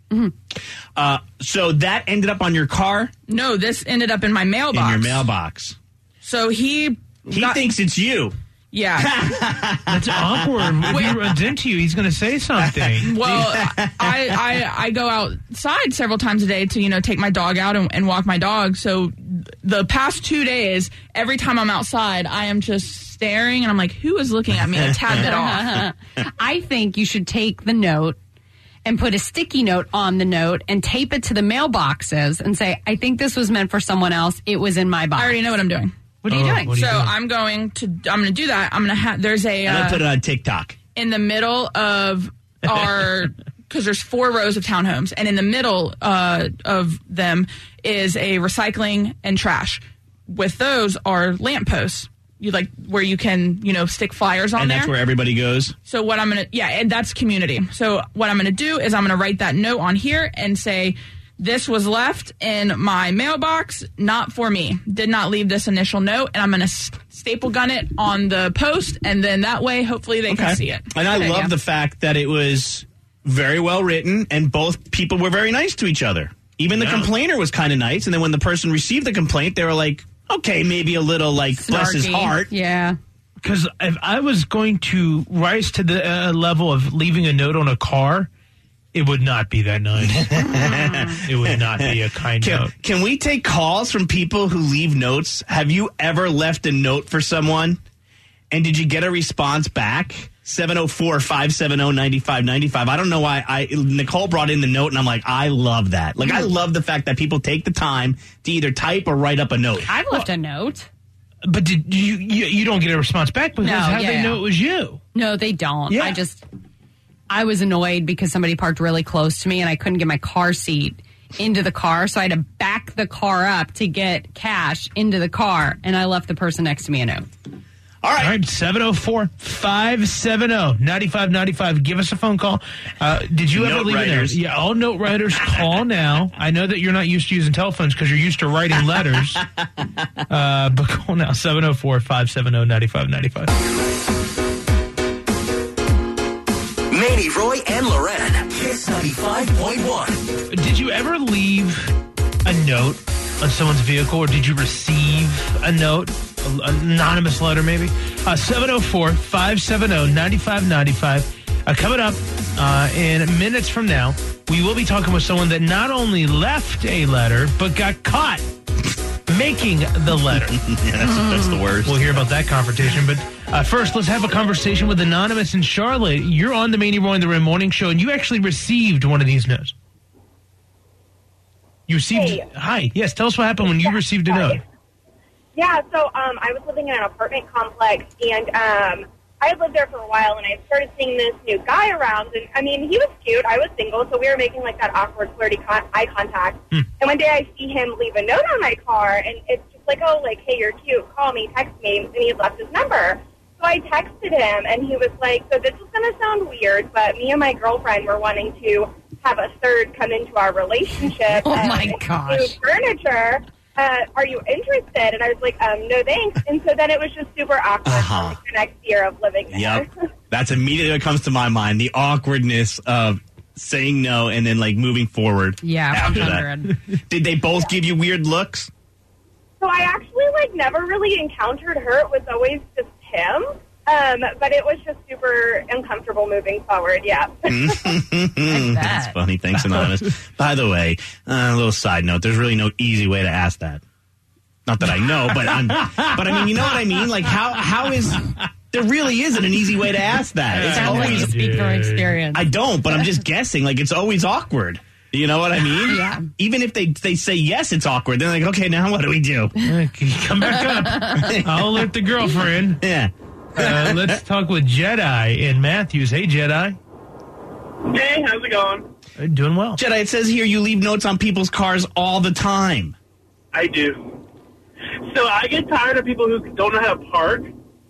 Uh, so that ended up on your car? no. This ended up in my mailbox. In your mailbox. So he He got- thinks it's you. yeah. That's awkward. If he runs into you, he's going to say something. Well, I, I I go outside several times a day to, you know, take my dog out and, and walk my dog. So the past two days, every time I'm outside, I am just staring and I'm like, who is looking at me a tad bit off? I think you should take the note and put a sticky note on the note and tape it to the mailboxes and say, I think this was meant for someone else. It was in my box. I already know what I'm doing. What are you Oh, doing? what are you So doing? I'm going to I'm going to do that. I'm going to have there's a I'm going uh, to put it on TikTok. in the middle of our because there's four rows of townhomes, and in the middle uh, of them is a recycling and trash. With those are lampposts. You like where you can, you know, stick flyers on And there. that's where everybody goes. So what I'm gonna yeah, and that's community. So what I'm gonna do is I'm gonna write that note on here and say, this was left in my mailbox, not for me. Did not leave this initial note, and I'm going to staple gun it on the post, and then that way, hopefully, they can see it. And I Okay, love yeah. the fact that it was very well written, and both people were very nice to each other. Even the Yeah. complainer was kind of nice, and then when the person received the complaint, they were like, okay, maybe a little, like, bless his Snarky. heart. Yeah. Because if I was going to rise to the uh, level of leaving a note on a car, it would not be that nice. It would not be a kind Can, note. can we take calls from people who leave notes? Have you ever left a note for someone, and did you get a response back? seven oh four, five seven oh, nine five nine five. I don't know why. I Nicole brought in the note, and I'm like, I love that. Like, I love the fact that people take the time to either type or write up a note. I've left a note. But did you, you you don't get a response back because No, how do yeah, they yeah. know it was you? No, they don't. Yeah. I just, I was annoyed because somebody parked really close to me and I couldn't get my car seat into the car. So I had to back the car up to get cash into the car. And I left the person next to me a note. All right. All right, seven oh four, five seven oh, nine five nine five. Give us a phone call. Uh, did you ever Note leave a note? writers. Yeah, all note writers, call now. I know that you're not used to using telephones because you're used to writing letters. uh, but call now, seven oh four, five seven oh, nine five nine five. Manny, Roy, and Loren. Kiss ninety-five point one. Did you ever leave a note on someone's vehicle, or did you receive a note, an anonymous letter maybe? Uh, seven oh four, five seven oh, nine five nine five. Uh, coming up uh, in minutes from now, we will be talking with someone that not only left a letter, but got caught making the letter. Yeah, that's, that's the worst. We'll hear about that confrontation. But uh, first, let's have a conversation with Anonymous in Charlotte. You're on the Manny Roy and the Rim Morning Show, and you actually received one of these notes. You received... Hey. Hi. Yes, tell us what happened when you received a note. Yeah, so um, I was living in an apartment complex, and um, I had lived there for a while, and I started seeing this new guy around, and I mean, he was cute. I was single, so we were making like that awkward, flirty con- eye contact. Hmm. And one day I see him leave a note on my car, and it's just like, oh, like, hey, you're cute, call me, text me, and he had left his number. So I texted him, and he was like, so this is going to sound weird, but me and my girlfriend were wanting to have a third come into our relationship. Oh, and my gosh. do furniture. Uh, are you interested? And I was like, um, no thanks. And so then it was just super awkward Uh-huh. for like, the next year of living there. Yep. That's immediately what comes to my mind. The awkwardness of saying no and then, like, moving forward. Yeah, after one that. hundred. Did they both give you weird looks? So I actually like never really encountered her. It was always just him. Um, but it was just super uncomfortable moving forward. Yeah. That's funny. Thanks, Anonymous. By the way, uh, a little side note. There's really no easy way to ask that. Not that I know, but I'm. But I mean, you know what I mean? Like, how how is there really isn't an easy way to ask that? It's Sounds like you always. speak from experience. I don't, but I'm just guessing. Like, it's always awkward. You know what I mean? Yeah. Even if they they say yes, it's awkward. They're like, okay, now what do we do? Uh, come back up. I'll alert the girlfriend. Yeah. Uh, let's talk with Jedi in Matthews. Hey, Jedi. Hey, how's it going? Uh, doing well. Jedi, it says here you leave notes on people's cars all the time. I do. So I get tired of people who don't know how to park.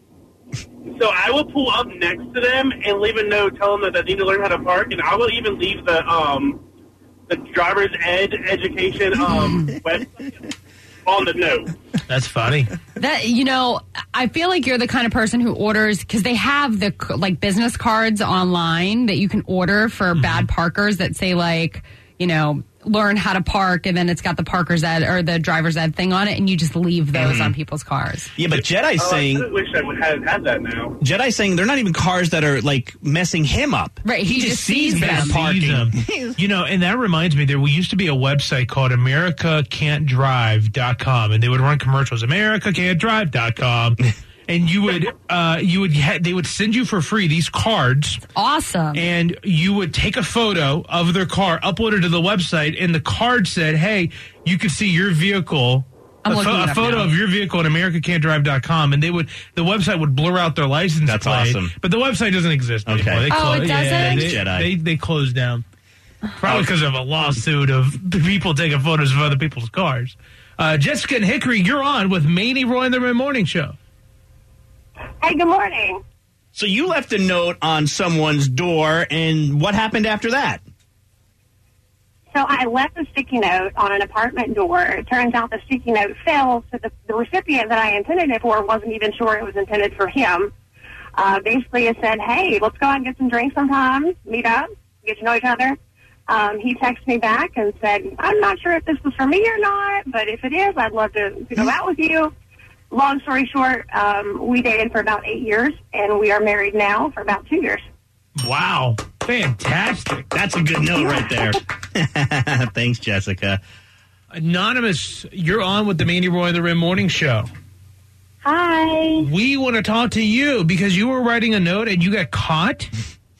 So I will pull up next to them and leave a note telling them that they need to learn how to park, and I will even leave the um the driver's ed education um website on the note. That's funny. That, you know, I feel like you're the kind of person who orders, because they have the like business cards online that you can order for mm-hmm. bad parkers that say like, you know, learn how to park, and then it's got the parker's ed or the driver's ed thing on it, and you just leave those mm. on people's cars. Yeah, but Jedi's oh, saying... I wish I would have had that now. Jedi's saying they're not even cars that are, like, messing him up. Right, he, he just, just sees, sees them. them parking. Them. You know, and that reminds me, there used to be a website called America Can't Drive dot com, and they would run commercials, America Can't Drive dot com. And you would, uh, you would, ha- they would send you for free these cards. Awesome. And you would take a photo of their car, upload it to the website, and the card said, "Hey, you can see your vehicle." I'm a, looking fo- it a up photo now. of your vehicle on America Can't Drive dot com, and they would, the website would blur out their license That's plate. awesome. But the website doesn't exist Okay. anymore. They Oh, clo- it doesn't? Yeah, Thanks, they, Jedi. They, they closed down. Probably because of a lawsuit of people taking photos of other people's cars. Uh, Jessica and Hickory, you're on with Maney, Roy, and the Red Morning Show. Hey, good morning. So you left a note on someone's door, and what happened after that? So I left a sticky note on an apartment door. It turns out the sticky note fell, so the, the recipient that I intended it for wasn't even sure it was intended for him. Uh, basically, it said, hey, let's go out and get some drinks sometime, meet up, get to know each other. Um, he texted me back and said, I'm not sure if this was for me or not, but if it is, I'd love to, to go out with you. Long story short, um, we dated for about eight years, and we are married now for about two years. Wow. Fantastic. That's a good note right there. Thanks, Jessica. Anonymous, you're on with the Mandy, Roy, and the Red Morning Show. Hi. We want to talk to you because you were writing a note and you got caught.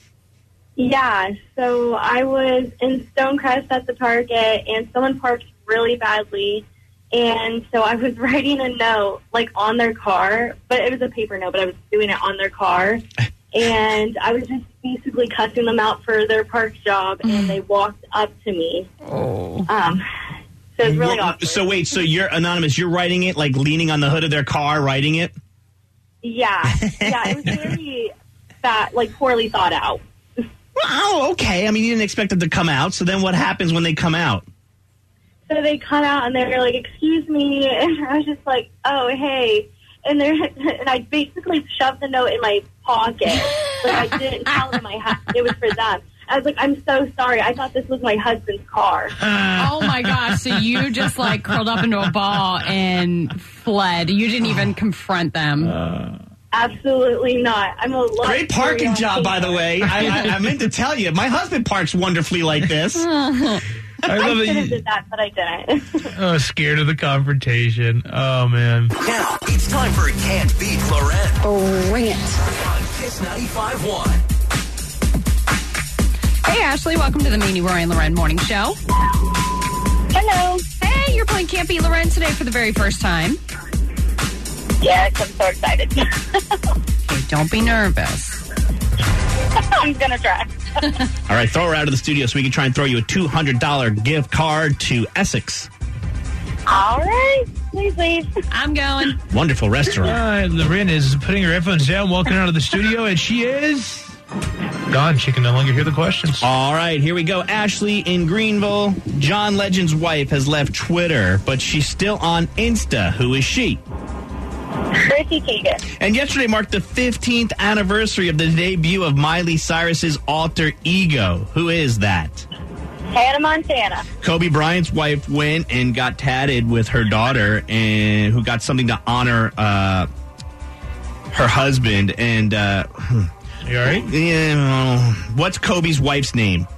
Yeah, so I was in Stonecrest at the Target, and someone parked really badly. And so I was writing a note, like, on their car, but it was a paper note, but I was doing it on their car. And I was just basically cussing them out for their park job, and they walked up to me. Oh. Um, so it was really awkward. So wait, so you're Anonymous, you're writing it, like leaning on the hood of their car, writing it? Yeah. Yeah, it was very bad, like, poorly thought out. Oh, okay. I mean, you didn't expect them to come out, so then what happens when they come out? So they cut out, and they were like, excuse me, and I was just like, oh, hey. And they and I basically shoved the note in my pocket. Like, I didn't tell them I had, it was for them. I was like, I'm so sorry. I thought this was my husband's car. Oh, my gosh. So you just, like, curled up into a ball and fled. You didn't even confront them. Uh, Absolutely not. I'm a lot Great parking job, by the way. I, I, I meant to tell you, my husband parks wonderfully like this. I love I that should have you, did that, but I didn't. oh, scared of the confrontation. Oh, man. Now it's time for Can't Beat Lorette. Bring it. On Kiss ninety-five point one. Hey, Ashley. Welcome to the Mandy, Roy, and Loren Morning Show. Hello. Hey, you're playing Can't Beat Loren today for the very first time. Yes, I'm so excited. Okay, don't be nervous. I'm going to try. All right, throw her out of the studio so we can try and throw you a two hundred dollars gift card to Essex. All right. Please leave. I'm going. Wonderful All restaurant. right, Loren is putting her headphones down, walking out of the studio, and she is gone. She can no longer hear the questions. All right, here we go. Ashley in Greenville. John Legend's wife has left Twitter, but she's still on Insta. Who is she? Chrissy Teigen. And yesterday marked the fifteenth anniversary of the debut of Miley Cyrus's alter ego. Who is that? Hannah Montana. Kobe Bryant's wife went and got tatted with her daughter, and who got something to honor uh, her husband. And uh, You all right? yeah, what's Kobe's wife's name?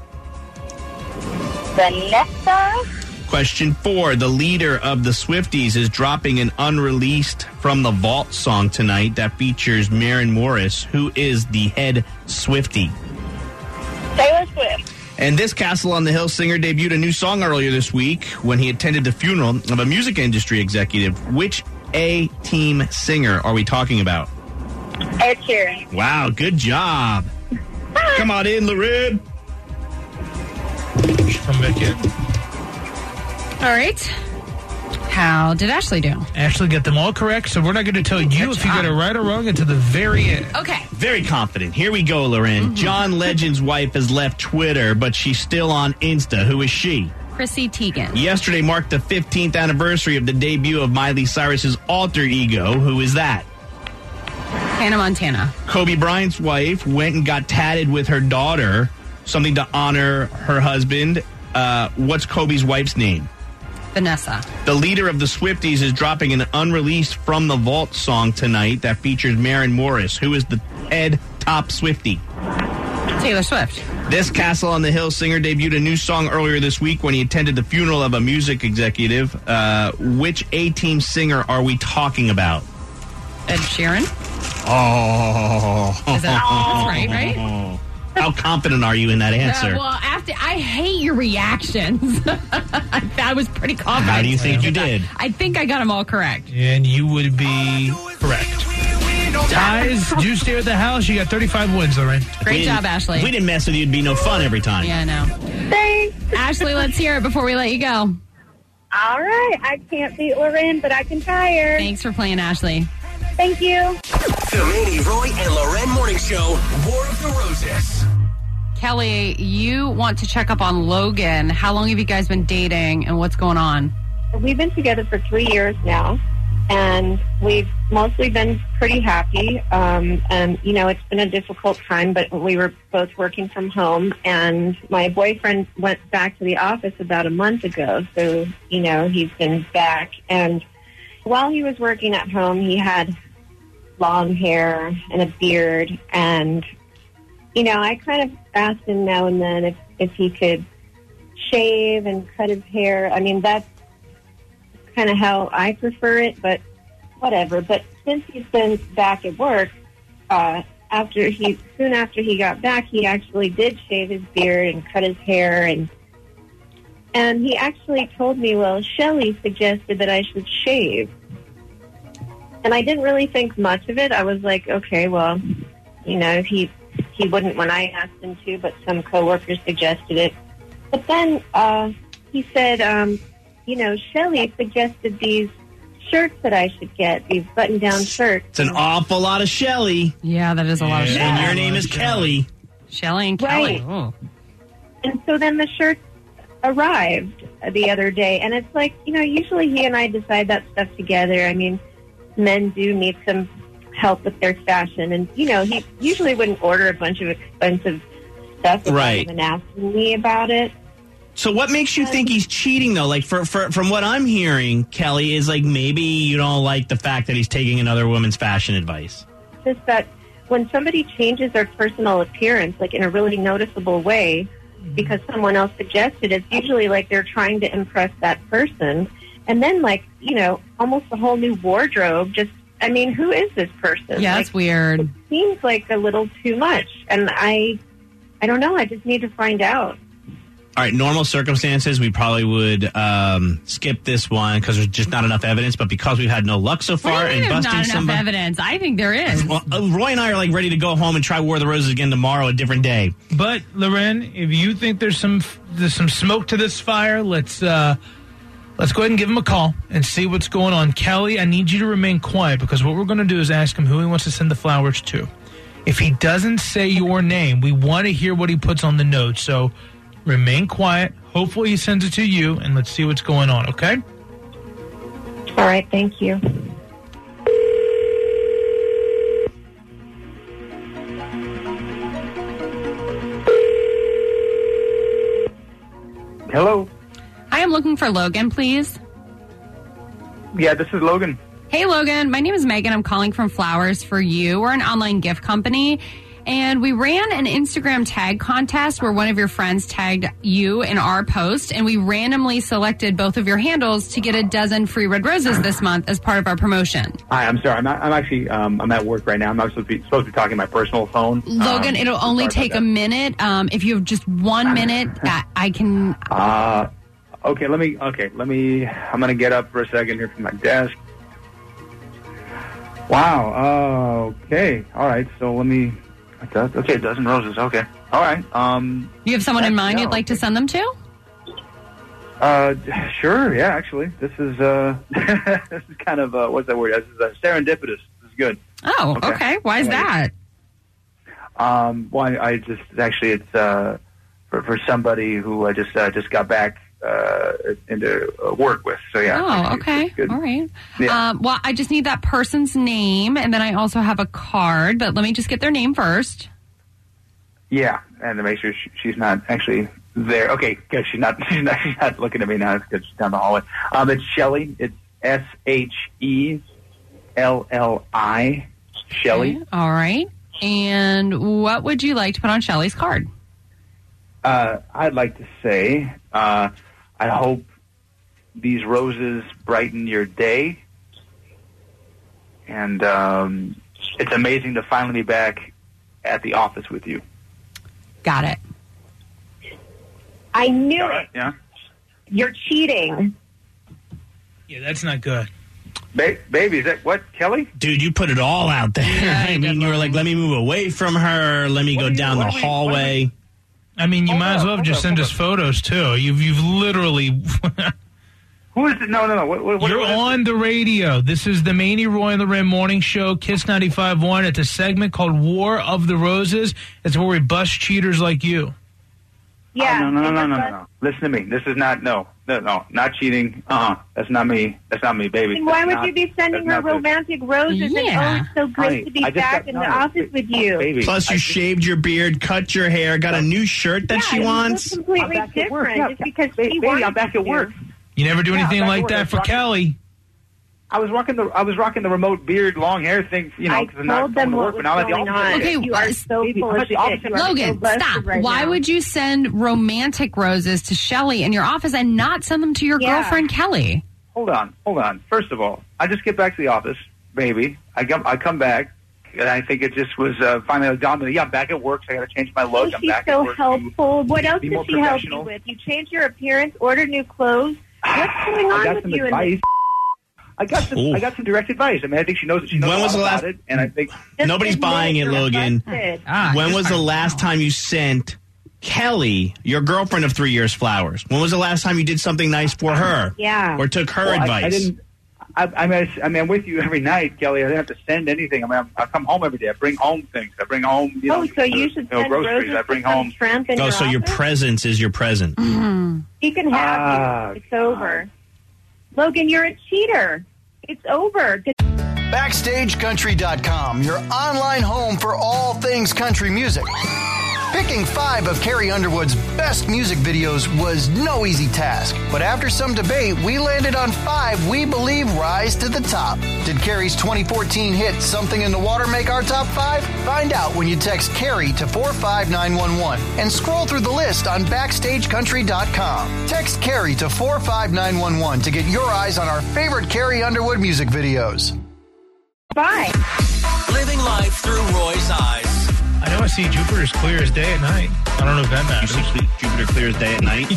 Vanessa. Question four. The leader of the Swifties is dropping an unreleased From the Vault song tonight that features Maren Morris, who is the head Swiftie. Taylor Swift. And this Castle on the Hill singer debuted a new song earlier this week when he attended the funeral of a music industry executive. Which A-team singer are we talking about? Ed Sheeran. Wow, good job. Come on in, Loren. Come back in. All right. How did Ashley do? Ashley got them all correct, so we're not going to tell you if you got it right or wrong until the very end. Okay. Very confident. Here we go, Loren. Mm-hmm. John Legend's wife has left Twitter, but she's still on Insta. Who is she? Chrissy Teigen. Yesterday marked the fifteenth anniversary of the debut of Miley Cyrus's alter ego. Who is that? Hannah Montana. Kobe Bryant's wife went and got tatted with her daughter, something to honor her husband. Uh, what's Kobe's wife's name? Vanessa. The leader of the Swifties is dropping an unreleased From the Vault song tonight that features Maren Morris. Who is the head top Swiftie? Taylor Swift. This Castle on the Hill singer debuted a new song earlier this week when he attended the funeral of a music executive. Uh, which A-Team singer are we talking about? Ed Sheeran. Oh. Is that that's right, right? How confident are you in that answer? Uh, well, after I hate your reactions. I, I was pretty confident. How do you think you did? I think I got them all correct. And you would be correct. Ties, do stay at the house. You got thirty-five wins, Lorraine. Great job, Ashley. If we didn't mess with you, it'd be no fun every time. Yeah, I know. Thanks. Ashley, let's hear it before we let you go. All right. I can't beat Loren, but I can try her. Thanks for playing, Ashley. Thank you. The Manny, Roy, and Loren Morning Show, War of the Roses. Kelly, you want to check up on Logan. How long have you guys been dating, and what's going on? We've been together for three years now, and we've mostly been pretty happy. Um, and, you know, it's been a difficult time, but we were both working from home, and my boyfriend went back to the office about a month ago. So, you know, he's been back. And while he was working at home, he had long hair and a beard. And, you know, I kind of asked him now and then if, if he could shave and cut his hair. I mean, that's kind of how I prefer it, but whatever. But since he's been back at work, uh, after he soon after he got back, he actually did shave his beard and cut his hair, and and he actually told me, well, Shelley suggested that I should shave, and I didn't really think much of it. I was like, okay, well, you know, he he wouldn't when I asked him to, but some coworkers suggested it. But then uh, he said, um, you know, Shelley suggested these shirts that I should get, these button-down shirts. It's an awful lot of Shelley. Yeah, that is a lot of Shelley. And your name is Kelly. Shelley and Kelly. Right. Oh. And so then the shirts arrived the other day, and it's like, you know, usually he and I decide that stuff together. I mean, men do need some help with their fashion, and, you know, he usually wouldn't order a bunch of expensive stuff without Right. even asking me about it. So what makes you think he's cheating, though? Like, for, for from what I'm hearing, Kelly, is like maybe you don't like the fact that he's taking another woman's fashion advice. Just that when somebody changes their personal appearance, like in a really noticeable way, because someone else suggested, it's usually like they're trying to impress that person. And then, like, you know, almost a whole new wardrobe. Just, I mean, who is this person? Yeah, like, that's weird. It seems like a little too much. And I, I don't know. I just need to find out. All right, normal circumstances, we probably would um, skip this one because there's just not enough evidence. But because we've had no luck so far What do you and mean there's busting not enough somebody, evidence? I think there is. well, uh, Roy and I are like ready to go home and try War of the Roses again tomorrow, a different day. But Loren, if you think there's some there's some smoke to this fire, let's uh, let's go ahead and give him a call and see what's going on. Kelly, I need you to remain quiet because what we're going to do is ask him who he wants to send the flowers to. If he doesn't say your name, we want to hear what he puts on the note. So remain quiet. Hopefully he sends it to you, and let's see what's going on, okay? All right. Thank you. Hello. Hi, I'm looking for Logan, please. Yeah, this is Logan. Hey, Logan. My name is Megan. I'm calling from Flowers for You. We're an online gift company, and we ran an Instagram tag contest where one of your friends tagged you in our post, and we randomly selected both of your handles to get a dozen free red roses this month as part of our promotion. Hi, I'm sorry. I'm, not, I'm actually um, I'm at work right now. I'm not supposed to be, supposed to be talking on my personal phone. Logan, Um, it'll only sorry take about a minute. Um, if you have just one minute, I, I can... that. Uh, okay, let me. Okay, let me. I'm gonna get up for a second here from my desk. Wow. Uh, okay. All right. So let me. Okay, a dozen roses. Okay. All right. Um. You have someone in mind yeah, you'd like to send them to? Uh, sure. Yeah, actually, this is uh, this is kind of uh, what's that word? This is uh, serendipitous. This is good. Oh, okay. okay. Why is that? Um, well, I, I just actually it's uh, for for somebody who I just uh, just got back uh, into uh, work with. So yeah. Oh, okay. All right. Yeah. Um, well, I just need that person's name, and then I also have a card. But let me just get their name first. Yeah, and to make sure she, she's not actually there. Okay, good. She's not. She's not. She's not looking at me now because she's down the hallway. Um, it's Shelly. It's S H E L L I. Shelly. Okay. All right. And what would you like to put on Shelly's card? Uh, I'd like to say, uh, I hope these roses brighten your day, and um, it's amazing to finally be back at the office with you. Got it. I knew right, it. Yeah. You're cheating. Yeah, that's not good. Ba- baby, is that what, Kelly? Dude, you put it all out there. Yeah, I mean, you were like, let me move away from her. Let me What go do you- down the what do we- hallway. what I mean, you Hold might as up, well have hold just up, sent hold us photos, too. You've you've literally... Who is it? No, no, no. What, what, what You're what is on the radio. This is the Manny Roy and Loren Morning Show, Kiss ninety-five point one. It's a segment called War of the Roses. It's where we bust cheaters like you. Yeah. Oh, no, no, no, and no, no, that's- no, no. Listen to me. This is not, no, no, no, not cheating. Uh-uh. That's not me. That's not me, baby. And why That's would not- you be sending that's her not good. romantic roses? Yeah. And oh, it's so great Honey, to be I just back got- in no, the no, office with you. Baby, Plus, I you just- shaved your beard, cut your hair, got a new shirt that yeah, she you look wants. completely I'm back at work. different Yeah, just because baby, she baby, wanted I'm back you at work. to. You never do Yeah, anything back like to that work. for Kelly. I was rocking the I was rocking the remote beard, long hair thing, you know, I because I'm not told going them to what work. was But now I'm at the going office. on. Okay, You are so baby, full I'm of at the shit. office. You are Logan, so busted stop. right Why now. would you send romantic roses to Shelly in your office and not send them to your Yeah. girlfriend, Kelly? Hold on, hold on. First of all, I just get back to the office, baby. I come, I come back, and I think it just was uh, finally dawned on me. Yeah, I'm back at work, so I got to change my Oh, look. I'm she's back so at work. helpful. What else be did more she help you professional. with? You changed your appearance, ordered new clothes. What's going I on got with some you? advice. And I got some. Ooh. I got some direct advice. I mean, I think she knows. She knows When a was lot the about last- it, and I think Just Nobody's admit buying it, you're Logan. busted. Ah, When just was the like- last time you sent Kelly, your girlfriend of three years, flowers? When was the last time you did something nice for her? Yeah. Or took her well, I, advice? I didn't. I, I mean, I, I mean, I'm with you every night, Kelly. I didn't have to send anything. I mean, I'm, I come home every day. I bring home things. I bring home, you know, Oh, so you should you know, send groceries. roses I bring to some home. shrimp in Oh, your so your office? presence is your present. He can have Ah, you. It's over. Logan, you're a cheater. It's over. Backstage Country dot com, your online home for all things country music. Picking five of Carrie Underwood's best music videos was no easy task, but after some debate, we landed on five we believe rise to the top. Did Carrie's twenty fourteen hit Something in the Water make our top five? Find out when you text Carrie to four five nine one one and scroll through the list on Backstage Country dot com. Text Carrie to four five nine one one to get your eyes on our favorite Carrie Underwood music videos. Bye. Living life through Roy's eyes. I know I see Jupiter's clear as day at night. I don't know if that You matters. see Jupiter clear as day at night?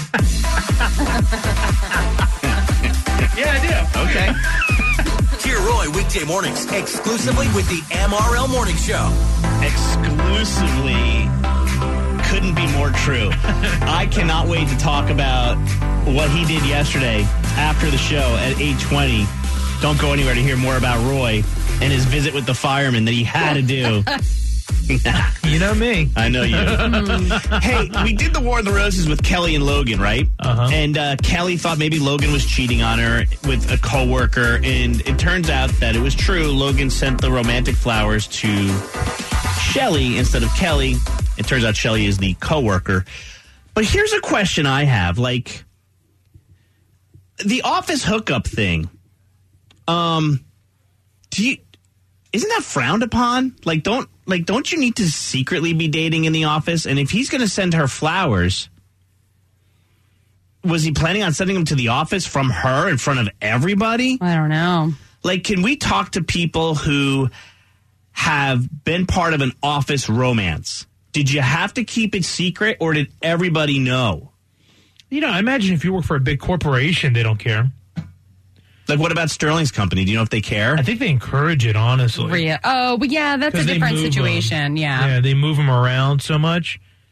Yeah, I do. Okay. Hear Roy weekday mornings exclusively with the M R L Morning Show. Exclusively couldn't be more true. I cannot wait to talk about what he did yesterday after the show at eight twenty. Don't go anywhere to hear more about Roy and his visit with the fireman that he had to do. You know me. I know you. Hey, we did the War of the Roses with Kelly and Logan, right? Uh-huh. And uh, Kelly thought maybe Logan was cheating on her with a coworker, and it turns out that it was true. Logan sent the romantic flowers to Shelly instead of Kelly. It turns out Shelly is the coworker. But here's a question I have: like the office hookup thing. Um, do you? Isn't that frowned upon? Like, don't like don't you need to secretly be dating in the office? And if he's going to send her flowers, was he planning on sending them to the office from her in front of everybody? I don't know. Like, can we talk to people who have been part of an office romance? Did you have to keep it secret, or did everybody know? You know, I imagine if you work for a big corporation, they don't care. Like, what about Sterling's company? Do you know if they care? I think they encourage it, honestly. Rhea. Oh, but yeah, that's a 'Cause they different move 'em. situation. Yeah. Yeah, they move them around so much.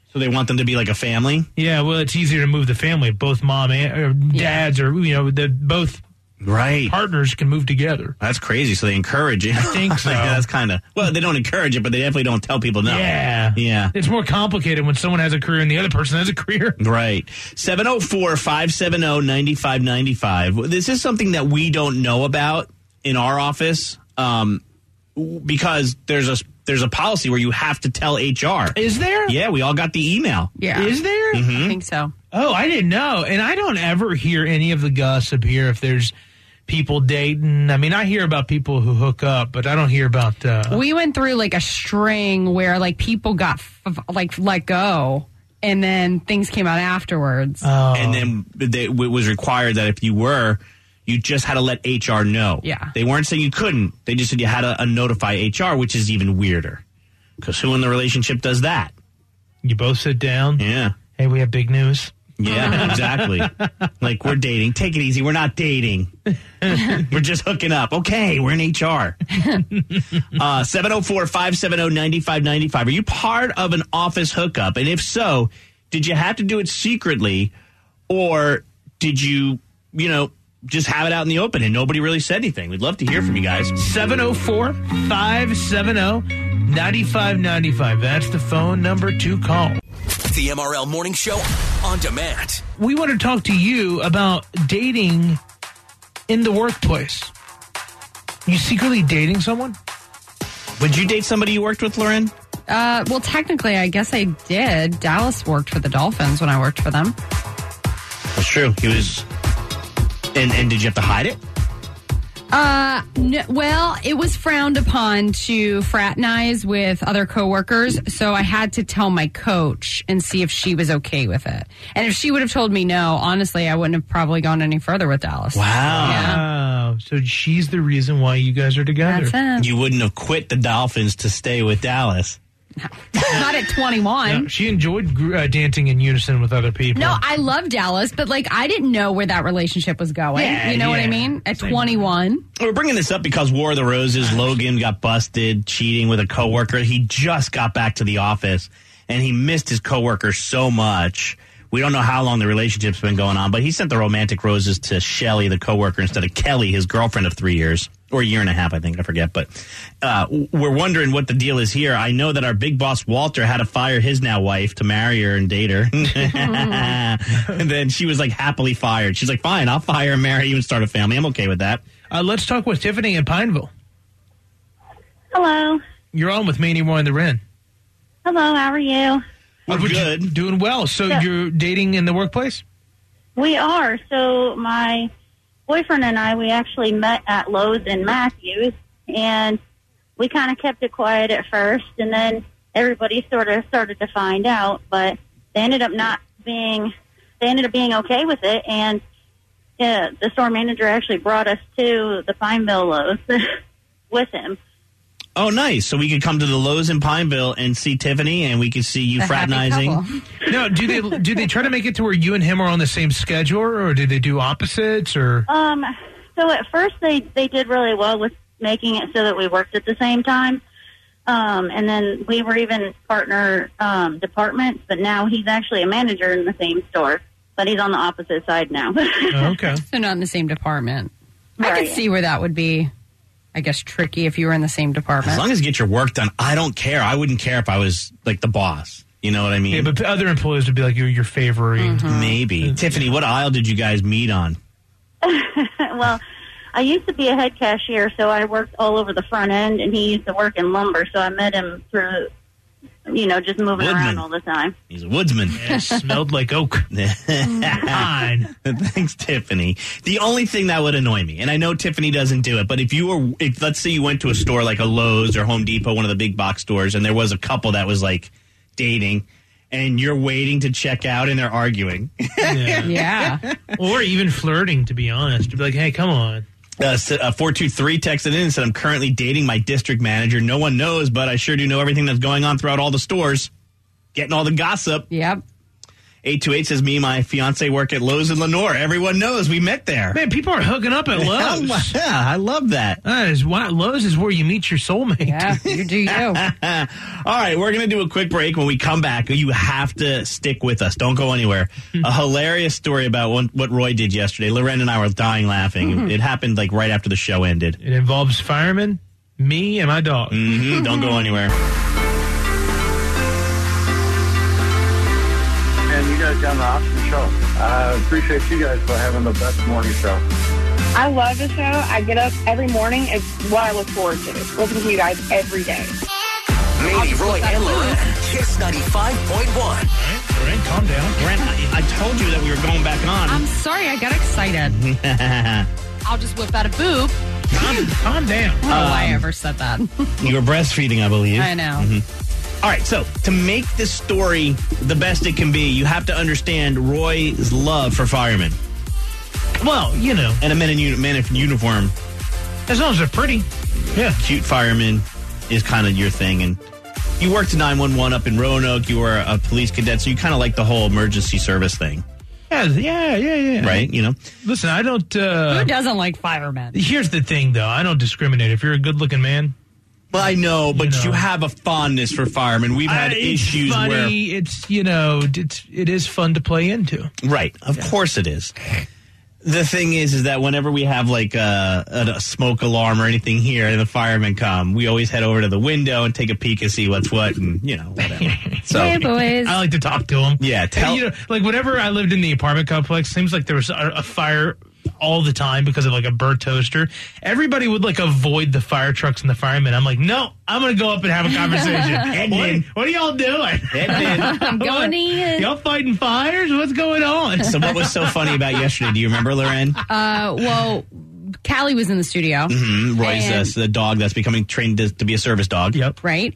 So they want them to be like a family? Yeah, well, it's easier to move the family. Both mom and or dads, or you know, the both right partners can move together. That's crazy. So they encourage it. I think so. Like, that's kind of well, they don't encourage it, but they definitely don't tell people no. Yeah, yeah. It's more complicated when someone has a career and the other person has a career. Right. seven oh four, five seven oh, nine five nine five. This is something that we don't know about in our office, um, because there's a there's a policy where you have to tell H R. Is there? Yeah, we all got the email. Yeah. Is there? Mm-hmm. I think so. Oh, I didn't know. And I don't ever hear any of the gossip here if there's people dating. I mean, I hear about people who hook up, but I don't hear about... Uh, we went through like a string where like people got f- like let go and then things came out afterwards. Oh. And then they, it was required that if you were, you just had to let H R know. Yeah. They weren't saying you couldn't. They just said you had to uh, notify H R, which is even weirder. Because who in the relationship does that? You both sit down. Yeah. Hey, we have big news. Yeah, exactly. Like, we're dating. Take it easy. We're not dating. We're just hooking up. Okay, we're in H R. uh, seven oh four, five seven oh, nine five nine five. Are you part of an office hookup? And if so, did you have to do it secretly? Or did you, you know, just have it out in the open and nobody really said anything? We'd love to hear from you guys. seven oh four, five seven oh, nine five nine five. That's the phone number to call. The M R L Morning Show on demand. We want to talk to you about dating in the workplace. You secretly dating someone? Would you date somebody you worked with, Lauren? Uh, well, technically, I guess I did. Dallas worked for the Dolphins when I worked for them. That's true. He was... And, and did you have to hide it? Uh, no, well, it was frowned upon to fraternize with other coworkers, so I had to tell my coach and see if she was okay with it. And if she would have told me no, honestly, I wouldn't have probably gone any further with Dallas. Wow. Wow. So she's the reason why you guys are together. That's it. You wouldn't have quit the Dolphins to stay with Dallas. Not at twenty-one. No, she enjoyed uh, dancing in unison with other people. No, I love Dallas, but like I didn't know where that relationship was going. Yeah, you know what yeah. I mean? At twenty-one. We're bringing this up because War of the Roses, Logan got busted cheating with a coworker. He just got back to the office, and he missed his coworker so much. We don't know how long the relationship's been going on, but he sent the romantic roses to Shelly, the coworker, instead of Kelly, his girlfriend of three years. Or a year and a half, I think. I forget. But uh, we're wondering what the deal is here. I know that our big boss, Walter, had to fire his now wife to marry her and date her. And then she was, like, happily fired. She's like, fine, I'll fire and marry you and start a family. I'm okay with that. Uh, let's talk with Tiffany in Pineville. Hello. You're on with Manny Roy and the Wren. Hello, how are you? We're We're good. ju- Doing well. So Yeah. you're dating in the workplace? We are. So my boyfriend and I, we actually met at Lowe's in Matthews, and we kind of kept it quiet at first, and then everybody sort of started to find out, but they ended up not being, they ended up being okay with it, and yeah, the store manager actually brought us to the Pineville Lowe's with him. Oh, nice. So we could come to the Lowe's in Pineville and see Tiffany, and we could see you A happy fraternizing. couple. No, do they do they try to make it to where you and him are on the same schedule, or do they do opposites? Or Um, so at first they, they did really well with making it so that we worked at the same time. Um, and then we were even partner um, departments, but now he's actually a manager in the same store, but he's on the opposite side now. oh, okay, So not in the same department. I Right. could see where that would be, I guess, tricky if you were in the same As department. long as you get your work done, I don't care. I wouldn't care if I was, like, the boss. You know what I mean? yeah, but other employees would be like, you're your favoring. Maybe. Tiffany, what aisle did you guys meet on? Well, I used to be a head cashier, so I worked all over the front end, and he used to work in lumber, so I met him through, you know, just moving Woodman. around all the time. He's a woodsman. It smelled like oak. Fine. Thanks, Tiffany. The only thing that would annoy me, and I know Tiffany doesn't do it, but if you were, if let's say you went to a store like a Lowe's or Home Depot, one of the big box stores, and there was a couple that was like dating, and you're waiting to check out and they're arguing. Yeah. Yeah. Or even flirting, to be honest. To be like, hey, come on. Uh, four two three texted in and said, I'm currently dating my district manager. No one knows, but I sure do know everything that's going on throughout all the stores. Getting all the gossip. Yep. eight two eight says, me and my fiance work at Lowe's in Lenore. Everyone knows we met there. Man, people are hooking up at Lowe's. Yeah, I love that. That is why Lowe's is where you meet your soulmate. Yeah, you do you. All right, we're going to do a quick break. When we come back, you have to stick with us. Don't go anywhere. A hilarious story about what, what Roy did yesterday. Loren and I were dying laughing. Mm-hmm. It happened like right after the show ended. It involves firemen, me, and my dog. Mm-hmm. Don't go anywhere. And you guys done an awesome show. I appreciate you guys for having the best morning show. I love the show. I get up every morning. It's what I look forward to. Listening to you guys every day. Mandy, Roy, and Loren. Kiss ninety-five point one. All right, Loren, calm down. Loren, I, I told you that we were going back on. I'm sorry, I got excited. I'll just whip out a boob. Calm, calm down. I don't know Um, why I ever said that. You were breastfeeding, I believe. I know. Mm-hmm. All right, so to make this story the best it can be, you have to understand Roy's love for firemen. Well, you know. And a men in, uni- men in uniform. As long as they're pretty. Yeah. Cute fireman is kind of your thing. And you worked nine one one up in Roanoke. You were a police cadet, so you kind of like the whole emergency service thing. Yeah, yeah, yeah, yeah. Right, you know? Listen, I don't... Uh, Who doesn't like firemen? Here's the thing, though. I don't discriminate. If you're a good-looking man... Well, I know, but you, You know. have a fondness for firemen. We've had I, it's issues funny. where... It's, you know, it's, it is fun to play into. Right, of Yeah. course it is. The thing is, is that whenever we have like a, a, a smoke alarm or anything here and the firemen come, we always head over to the window and take a peek and see what's what and, you know, whatever. So, Hey, boys. I like to talk to them. Yeah, tell- And, you know, like whenever I lived in the apartment complex, seems like there was a, a fire all the time because of like a burnt toaster. Everybody would like avoid the fire trucks and the firemen. I'm like, no, I'm going to go up and have a conversation. what, what are y'all doing? I'm going in. Y'all fighting fires? What's going on? So what was so funny about yesterday? Do you remember, Loren? Uh, well, Callie was in the studio. Mm-hmm. Roy's And- uh, the dog that's becoming trained to, to be a service dog. Yep. Right?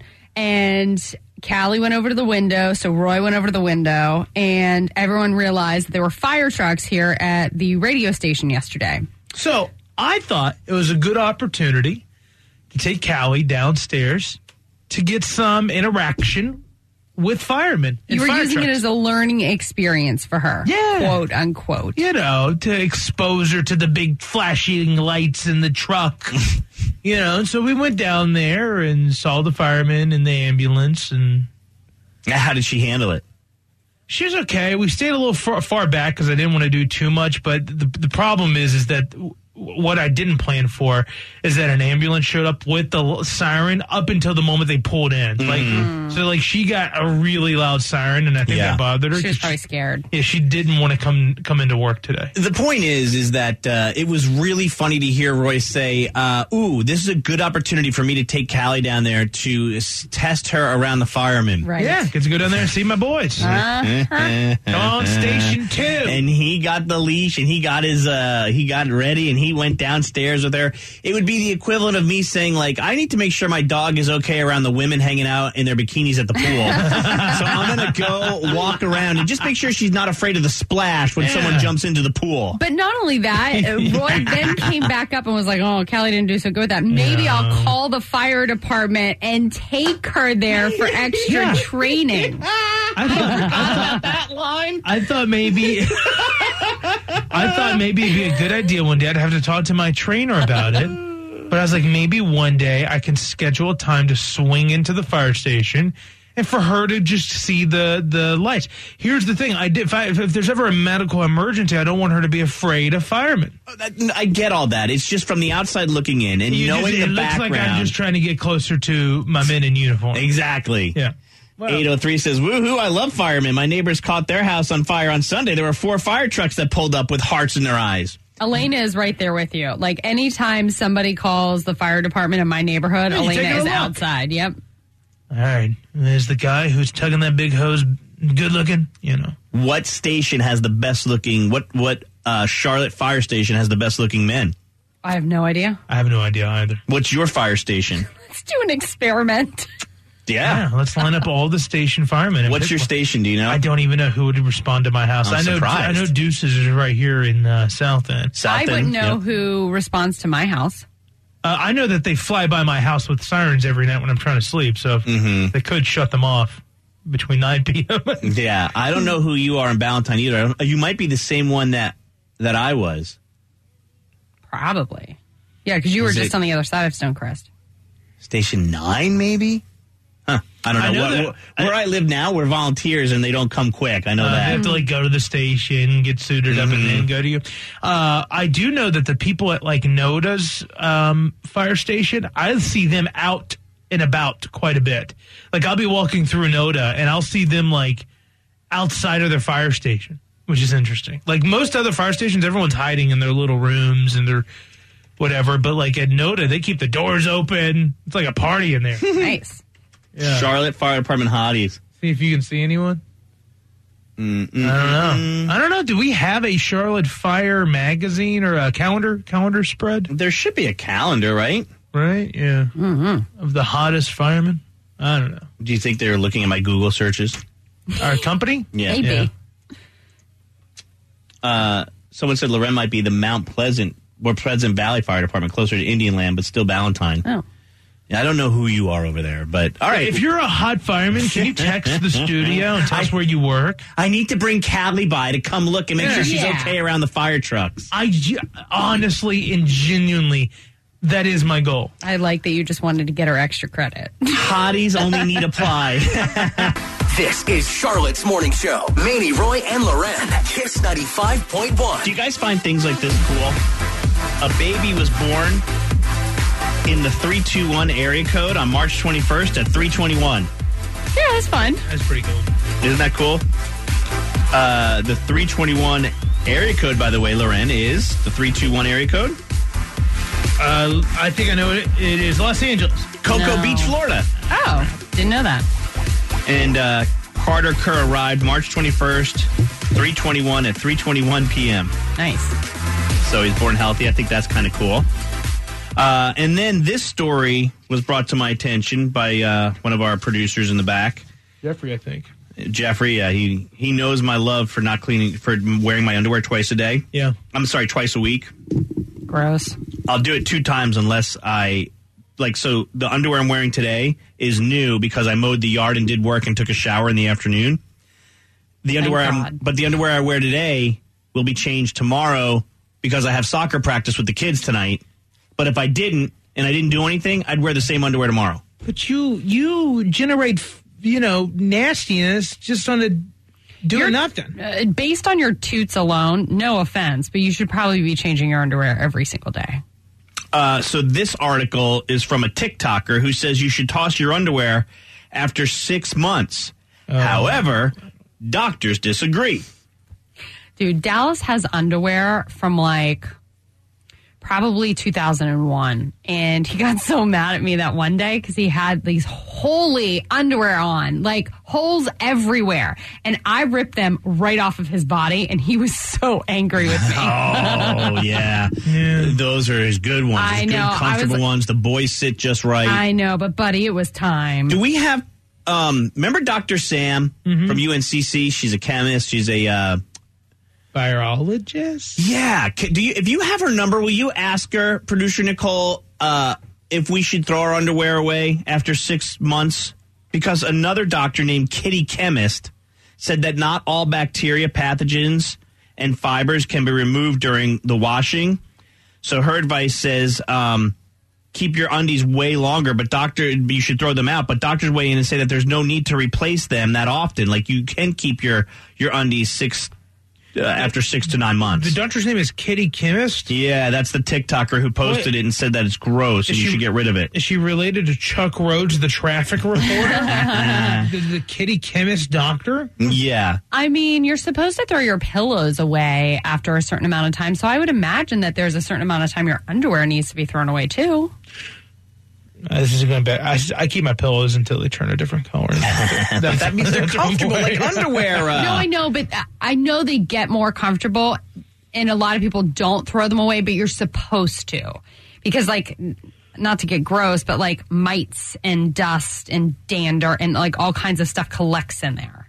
And Callie went over to the window, so Roy went over to the window, and everyone realized that there were fire trucks here at the radio station yesterday. So I thought it was a good opportunity to take Callie downstairs to get some interaction with firemen. and You were fire using trucks. it as a learning experience for her. Yeah. Quote, unquote. You know, to expose her to the big flashing lights in the truck. You know, so we went down there and saw the firemen and the ambulance, and How did she handle it? she was okay. We stayed a little far, far back because I didn't want to do too much, but the the problem is, is that w- what I didn't plan for is that an ambulance showed up with the l- siren up until the moment they pulled in. Like, so like she got a really loud siren, and I think Yeah. that bothered her. She was 'cause probably scared. Yeah, she didn't want to come come into work today. The point is, is that uh, it was really funny to hear Roy say, uh, ooh, this is a good opportunity for me to take Callie down there to s- test her around the firemen. Right. Yeah, get to go down there and see my boys. Uh-huh. On station two. And he got the leash and he got his, uh, he got ready and he went downstairs with her. It would be the equivalent of me saying, like, I need to make sure my dog is okay around the women hanging out in their bikinis at the pool. So I'm going to go walk around and just make sure she's not afraid of the splash when Yeah. someone jumps into the pool. But not only that, uh, Roy then came back up and was like, oh, Callie didn't do so good with that. Maybe Yeah. I'll call the fire department and take her there for extra Yeah. training. I thought, I thought that line. I thought maybe. I thought maybe it'd be a good idea one day. I'd have to talk to my trainer about it. But I was like, maybe one day I can schedule a time to swing into the fire station and for her to just see the, the lights. Here's the thing: I did. If, I, if, if there's ever a medical emergency, I don't want her to be afraid of firemen. I get all that. It's just from the outside looking in and You knowing just- the it looks background. like I'm just trying to get closer to my men in uniform. Exactly. Yeah. eight oh three says, woohoo, I love firemen. My neighbors caught their house on fire on Sunday. There were four fire trucks that pulled up with hearts in their eyes. Elena is right there with you. Like anytime somebody calls the fire department in my neighborhood, Yeah, you take Elena a is look. outside. Yep. All right. There's the guy who's tugging that big hose, good looking, you know. What station has the best looking, what, what uh, Charlotte fire station has the best looking men? I have no idea. I have no idea either. What's your fire station? Let's do an experiment. Yeah. Yeah, let's line up all the station firemen. and What's pick your one. station? Do you know? I don't even know who would respond to my house. I'm I know surprised. I know Deuces is right here in uh, South End. South I End? wouldn't know Yep. who responds to my house. Uh, I know that they fly by my house with sirens every night when I'm trying to sleep, so if Mhm. they could shut them off. between nine p.m. Yeah, I don't know who you are in Ballantyne either. I don't, you might be the same one that that I was. Probably. Yeah, because you were Is just it- on the other side of Stonecrest. Station nine, maybe? Huh. I don't know. I know What- that- what- where I live now, we're volunteers and they don't come quick. I know Uh, that. They have to like go to the station, get suited up, and then go to you. Uh, I do know that the people at like Noda's um, fire station, I see them out and about quite a bit. Like I'll be walking through Noda and I'll see them like outside of their fire station, which is interesting. Like most other fire stations, everyone's hiding in their little rooms and their whatever. But like at Noda, they keep the doors open. It's like a party in there. Nice. Yeah. Charlotte Fire Department hotties. See if you can see anyone. Mm-mm. I don't know. I don't know. Do we have a Charlotte Fire magazine or a calendar calendar spread? There should be a calendar, right? Right? Yeah. Mm-hmm. Of the hottest firemen? I don't know. Do you think they were looking at my Google searches? Our company? Yeah. Maybe. Yeah. Uh, someone said Loren might be the Mount Pleasant or Pleasant Valley Fire Department, closer to Indian Land, but still Ballantyne. Oh. Yeah, I don't know who you are over there, but all right. If you're a hot fireman, can you text the studio and tell us where you work? I need to bring Callie by to come look and make sure she's Yeah. okay around the fire trucks. I ge- honestly and genuinely, that is my goal. I like that you just wanted to get her extra credit. Hotties only need apply. This is Charlotte's Morning Show. Manny, Roy, and Loren. Kiss ninety-five point one. Do you guys find things like this cool? A baby was born in the three two one area code on March twenty-first at three twenty-one. Yeah, that's fun. That's pretty cool. Isn't that cool? Uh, the three twenty-one area code, by the way, Loren, is the three two one area code? Uh, I think I know what it, it is. Los Angeles. Cocoa No. Beach, Florida. Oh, didn't know that. And uh, Carter Kerr arrived March twenty-first, three twenty-one at three twenty-one p.m. Nice. So he's born healthy. I think that's kind of cool. Uh, and then this story was brought to my attention by uh, one of our producers in the back, Jeffrey, I think. Jeffrey. Uh, he he knows my love for not cleaning, for wearing my underwear twice a day. Yeah. I'm sorry, twice a week. Gross. I'll do it two times unless I like. So the underwear I'm wearing today is new because I mowed the yard and did work and took a shower in the afternoon. The Thank underwear, I'm, God. but the underwear I wear today will be changed tomorrow because I have soccer practice with the kids tonight. But if I didn't and I didn't do anything, I'd wear the same underwear tomorrow. But you you generate, you know, nastiness just on a doing You're- nothing. Uh, based on your toots alone, no offense, but you should probably be changing your underwear every single day. Uh, so this article is from a TikToker who says you should toss your underwear after six months. However, doctors disagree. Dude, Dallas has underwear from like probably two thousand one. And he got so mad at me that one day because he had these holy underwear on, like holes everywhere. And I ripped them right off of his body, and he was so angry with me. Oh, yeah. Those are his good ones. I his know. good, I was comfortable like- ones. The boys sit just right. I know, but buddy, it was time. Do we have, um, remember Doctor Sam from U N C C? She's a chemist. She's a, uh, Virologist? yeah. Ca- Do you, if you have her number, will you ask her, producer Nicole, uh, if we should throw our underwear away after six months? Because another doctor named Kitty Chemist said that not all bacteria, pathogens, and fibers can be removed during the washing. So her advice says, um, keep your undies way longer, but doctor, you should throw them out. But doctors weigh in and say that there's no need to replace them that often. Like you can keep your, your undies six uh, after six to nine months. The doctor's name is Kitty Chemist? Yeah, that's the TikToker who posted What? it and said that it's gross and Is you she- should get rid of it. Is she related to Chuck Rhodes, the traffic reporter? the, the Kitty Chemist doctor? Yeah. I mean, you're supposed to throw your pillows away after a certain amount of time. So I would imagine that there's a certain amount of time your underwear needs to be thrown away too. Uh, this is going back. I, I keep my pillows until they turn a different color. But that means they're That's one comfortable way. like underwear. Uh, No, I know, but I know they get more comfortable, and a lot of people don't throw them away, but you're supposed to. Because, like, not to get gross, but like mites and dust and dander and like all kinds of stuff collects in there.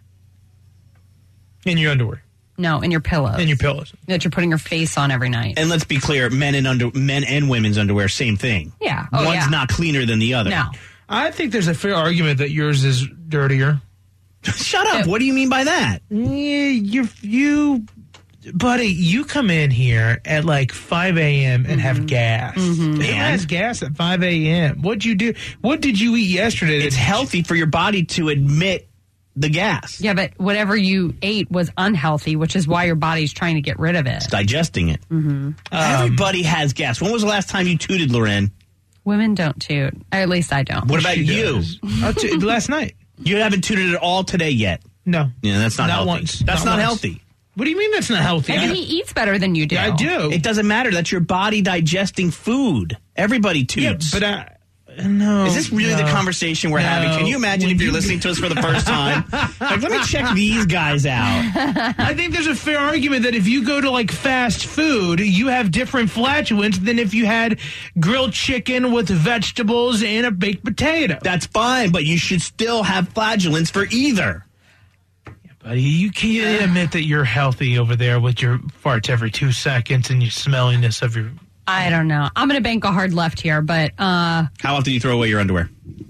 In your underwear. No, in your pillows. In your pillows. That you're putting your face on every night. And let's be clear, men and under men and women's underwear, same thing. Yeah. Oh, One's yeah. not cleaner than the other. No. I think there's a fair argument that yours is dirtier. Shut up. What do you mean by that? Yeah, you, you, buddy, you come in here at like five a.m. and have gas. Mm-hmm. Who has gas at five a.m.? What'd you do? What did you eat yesterday? It's healthy for your body to admit the gas. Yeah, but whatever you ate was unhealthy, which is why your body's trying to get rid of it. It's digesting it. Mm-hmm. Everybody has gas. When was the last time you tooted, Loren? Women don't toot. Or at least I don't. What about She you? does. I t- last night. You haven't tooted at all today yet. No. Yeah, that's not, Not healthy. once. That's Not not, once. healthy. What do you mean that's not healthy? Maybe I- he eats better than you do. Yeah, I do. It doesn't matter. That's your body digesting food. Everybody toots. Yeah, but I... No. Is this really no. the conversation we're No. having? Can you imagine When if you're you- listening to us for the first time? Like, let me check these guys out. I think there's a fair argument that if you go to like fast food, you have different flatulence than if you had grilled chicken with vegetables and a baked potato. That's fine, but you should still have flatulence for either. Buddy, you can't admit that you're healthy over there with your farts every two seconds and your smelliness of your... I don't know. I'm going to bank a hard left here, but uh, How often do you throw away your underwear?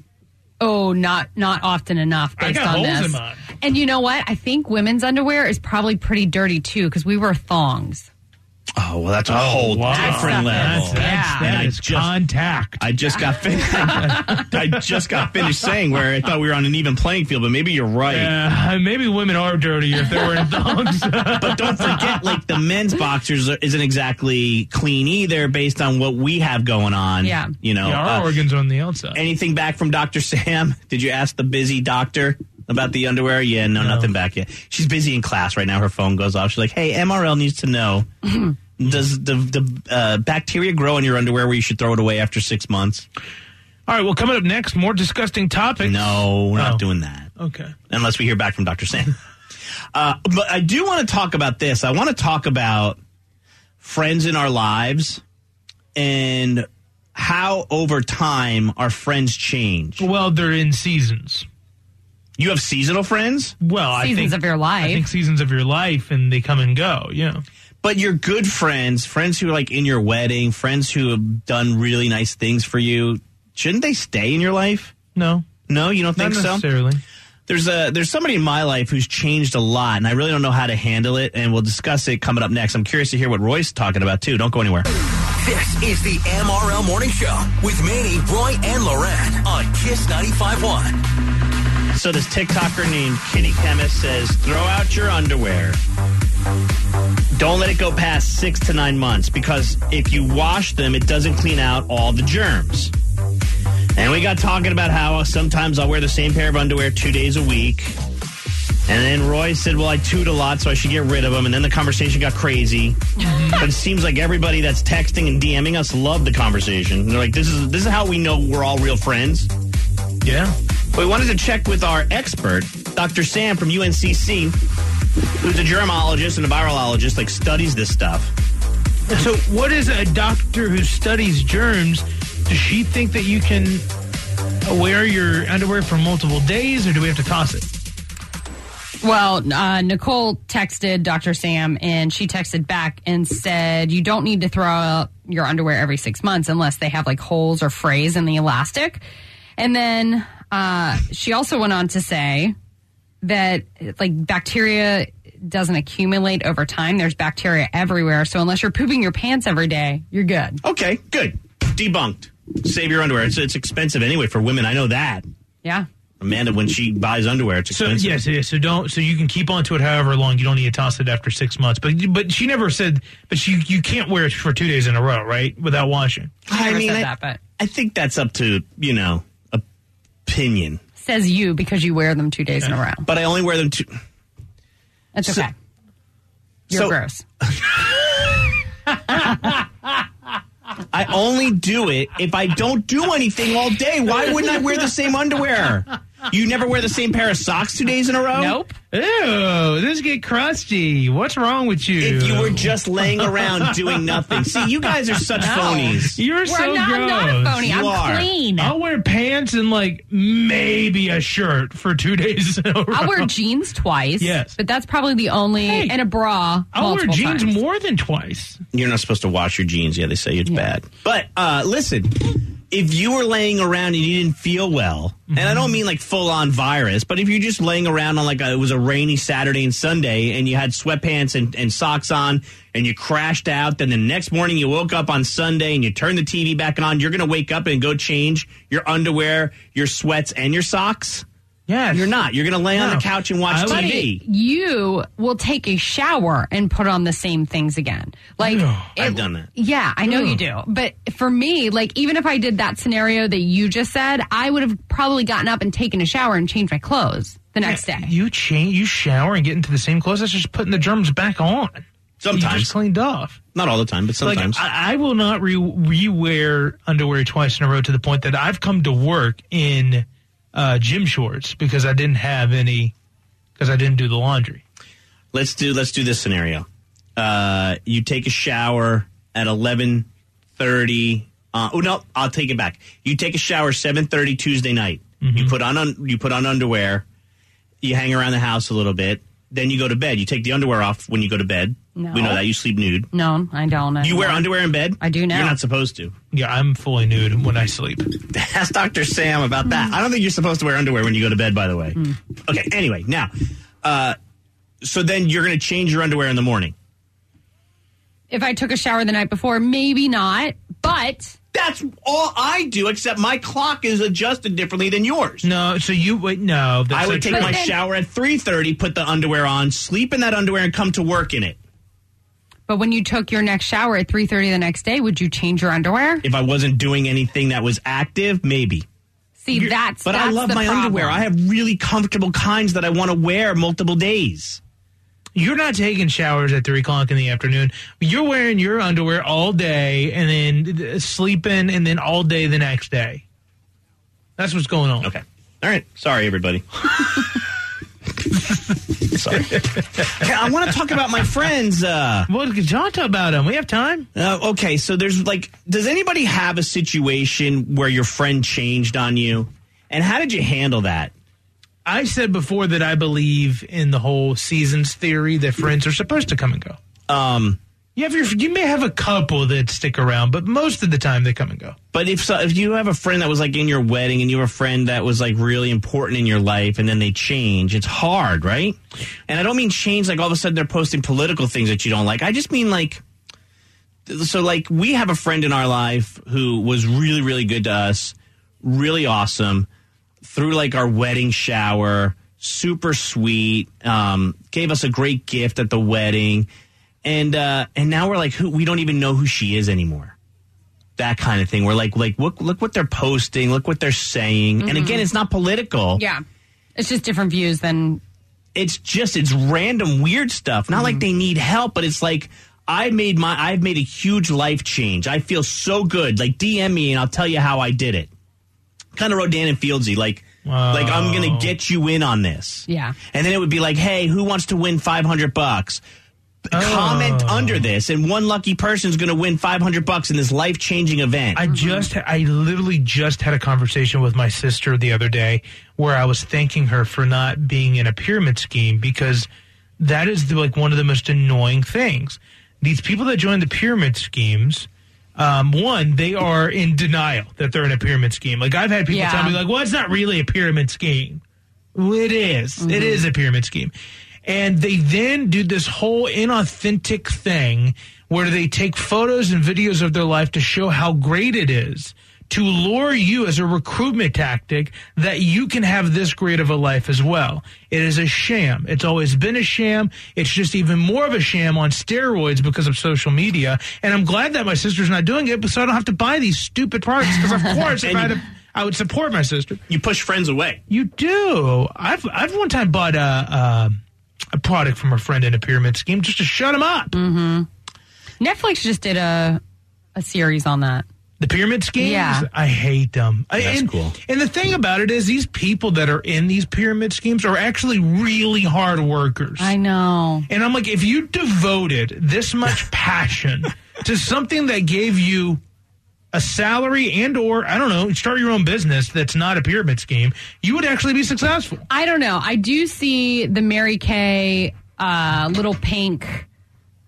oh, not not often enough I based got on holes this. in mine. And you know what? I think women's underwear is probably pretty dirty too because we wear thongs. Oh, well, that's a whole wow. different That's- level. that's- Yeah. that And I is just- contact. I just got finished. I just got finished saying where I thought we were on an even playing field, but maybe you're right. Yeah, maybe women are dirty if they're wearing thongs. But don't forget, like the men's boxers are- isn't exactly clean either, based on what we have going on. Yeah. you know. Yeah, our uh, organs are on the outside. anything back from Doctor Sam? Did you ask the busy doctor about the underwear? Yeah, no, No. nothing back yet. She's busy in class right now. Her phone goes off. She's like, "Hey, M R L needs to know." Does the the uh, bacteria grow in your underwear where you should throw it away after six months? All right, well, coming up next, more disgusting topics. No, we're not Oh. doing that. Okay. Unless we hear back from Doctor Sam. uh, but I do want to talk about this. I want to talk about friends in our lives and how over time our friends change. Well, they're in seasons. You have seasonal friends? Well, I Seasons think, of your life. I think seasons of your life, and they come and go, yeah. But you're good friends, friends who are like in your wedding, friends who have done really nice things for you. Shouldn't they stay in your life? No. No, you don't think Not so? necessarily. There's a there's somebody in my life who's changed a lot, and I really don't know how to handle it, and we'll discuss it coming up next. I'm curious to hear what Roy's talking about, too. Don't go anywhere. This is the M R L Morning Show with Manny, Roy, and Loren on Kiss ninety-five point one. So this TikToker named Kitty Chemist says, throw out your underwear. Don't let it go past six to nine months, because if you wash them, it doesn't clean out all the germs. And we got talking about how sometimes I'll wear the same pair of underwear two days a week. And then Roy said, well, I toot a lot, so I should get rid of them. And then the conversation got crazy. But it seems like everybody that's texting and DMing us loved the conversation. They're like, this is this is how we know we're all real friends. Yeah. But we wanted to check with our expert, Doctor Sam from U N C C, who's a germologist and a virologist, like studies this stuff. So what is a doctor who studies germs? Does she think that you can wear your underwear for multiple days, or do we have to toss it? Well, uh, Nicole texted Doctor Sam, and she texted back and said, you don't need to throw out your underwear every six months unless they have like holes or frays in the elastic. And then uh, she also went on to say that like bacteria doesn't accumulate over time. There's bacteria everywhere. So unless you're pooping your pants every day, you're good. Okay, good. Debunked. Save your underwear. It's, it's expensive anyway for women. I know that. Yeah. Amanda, when she buys underwear, it's So expensive. yes, it is. So don't. So you can keep onto it however long. You don't need to toss it after six months. But but she never said. But she you can't wear it for two days in a row, right? Without washing. She I never mean, said I, that, but I think that's up to, you know, opinion. says you because you wear them two days in a row. But I only wear them two. That's So- okay. You're so- gross. I only do it if I don't do anything all day. Why wouldn't I wear the same underwear? You never wear the same pair of socks two days in a row? Nope. Ew, this get crusty. What's wrong with you? If you were just laying around doing nothing. See, you guys are such phonies. You're We're so not, gross. I'm not a phony. You I'm are. clean. I'll wear pants and like maybe a shirt for two days in a row. I'll wear jeans twice. Yes. But that's probably the only, Hey, and a bra. I'll wear multiple jeans times. more than twice. You're not supposed to wash your jeans. Yeah, they say it's Yeah. bad. But uh, listen, if you were laying around and you didn't feel well, mm-hmm. and I don't mean like full-on virus, but if you're just laying around on like a, it was a rainy Saturday and Sunday and you had sweatpants and, and socks on and you crashed out, then the next morning you woke up on Sunday and you turned the T V back on, you're going to wake up and go change your underwear, your sweats, and your socks? Yes. You're not. You're going to lay no. on the couch and watch Buddy, T V. You will take a shower and put on the same things again. Like it, I've done that. Yeah, I know you do. But for me, like even if I did that scenario that you just said, I would have probably gotten up and taken a shower and changed my clothes the next yeah, day. You change, you shower and get into the same clothes. That's just putting the germs back on. Sometimes. You just cleaned off. Not all the time, but sometimes. Like, I, I will not re- re-wear underwear twice in a row to the point that I've come to work in uh, gym shorts because I didn't have any, because I didn't do the laundry. Let's do let's do this scenario. Uh, you take a shower at eleven thirty. Uh, oh no, I'll take it back. You take a shower seven thirty Tuesday night. Mm-hmm. You put on un, you put on underwear. You hang around the house a little bit. Then you go to bed. You take the underwear off when you go to bed. No. We know that. You sleep nude. No, I don't. You wear underwear in bed? I do now. You're not supposed to. Yeah, I'm fully nude when I sleep. Ask Doctor Sam about that. Mm. I don't think you're supposed to wear underwear when you go to bed, by the way. Mm. Okay, anyway, now, uh, so then you're going to change your underwear in the morning. If I took a shower the night before, maybe not, but... That's all I do, except my clock is adjusted differently than yours. No, so you wait. No, that's I would take true. my shower at three thirty, put the underwear on, sleep in that underwear, and come to work in it. But when you took your next shower at three thirty the next day, would you change your underwear? If I wasn't doing anything that was active, maybe. See, You're, that's but that's I love the my problem. underwear. I have really comfortable kinds that I want to wear multiple days. You're not taking showers at three o'clock in the afternoon. You're wearing your underwear all day and then sleeping and then all day the next day. That's what's going on. Okay. All right. Sorry, everybody. Sorry. Okay, I want to talk about my friends. Uh, well, talk about them. We have time. Uh, okay. So there's like, does anybody have a situation where your friend changed on you? And how did you handle that? I said before that I believe in the whole seasons theory that friends are supposed to come and go. Um, you have your, you may have a couple that stick around, but most of the time they come and go. But if so, if you have a friend that was like in your wedding and you have a friend that was like really important in your life and then they change, it's hard, right? And I don't mean change like all of a sudden they're posting political things that you don't like. I just mean like, so like we have a friend in our life who was really, really good to us, really awesome. Through like our wedding shower, super sweet, um, gave us a great gift at the wedding, and uh, and now we're like, who, we don't even know who she is anymore. That kind of thing. We're like, like look, look what they're posting, look what they're saying, mm-hmm. and again, it's not political. Yeah, it's just different views than. It's just it's random weird stuff. Not mm-hmm. like they need help, but it's like I made my I've made a huge life change. I feel so good. Like D M me and I'll tell you how I did it. Kind of Rodan and Fieldsy, like, wow. like I'm going to get you in on this. Yeah. And then it would be like, hey, who wants to win five hundred bucks? Oh. Comment under this, and one lucky person is going to win five hundred bucks in this life-changing event. I just, I literally just had a conversation with my sister the other day where I was thanking her for not being in a pyramid scheme because that is the, like one of the most annoying things. These people that join the pyramid schemes... Um, one, they are in denial that they're in a pyramid scheme. Like, I've had people yeah. tell me, like, well, it's not really a pyramid scheme. Well, it is. Mm-hmm. It is a pyramid scheme. And they then do this whole inauthentic thing where they take photos and videos of their life to show how great it is, to lure you as a recruitment tactic that you can have this great of a life as well. It is a sham. It's always been a sham. It's just even more of a sham on steroids because of social media. And I'm glad that my sister's not doing it, so I don't have to buy these stupid products. Because of course, if I, had to, I would support my sister. You push friends away. You do. I've I've one time bought a a, a product from a friend in a pyramid scheme just to shut him up. Mm-hmm. Netflix just did a a series on that. The pyramid schemes? Yeah. I hate them. That's and, cool. And the thing about it is these people that are in these pyramid schemes are actually really hard workers. I know. And I'm like, if you devoted this much passion to something that gave you a salary and or, I don't know, start your own business that's not a pyramid scheme, you would actually be successful. I don't know. I do see the Mary Kay uh, little pink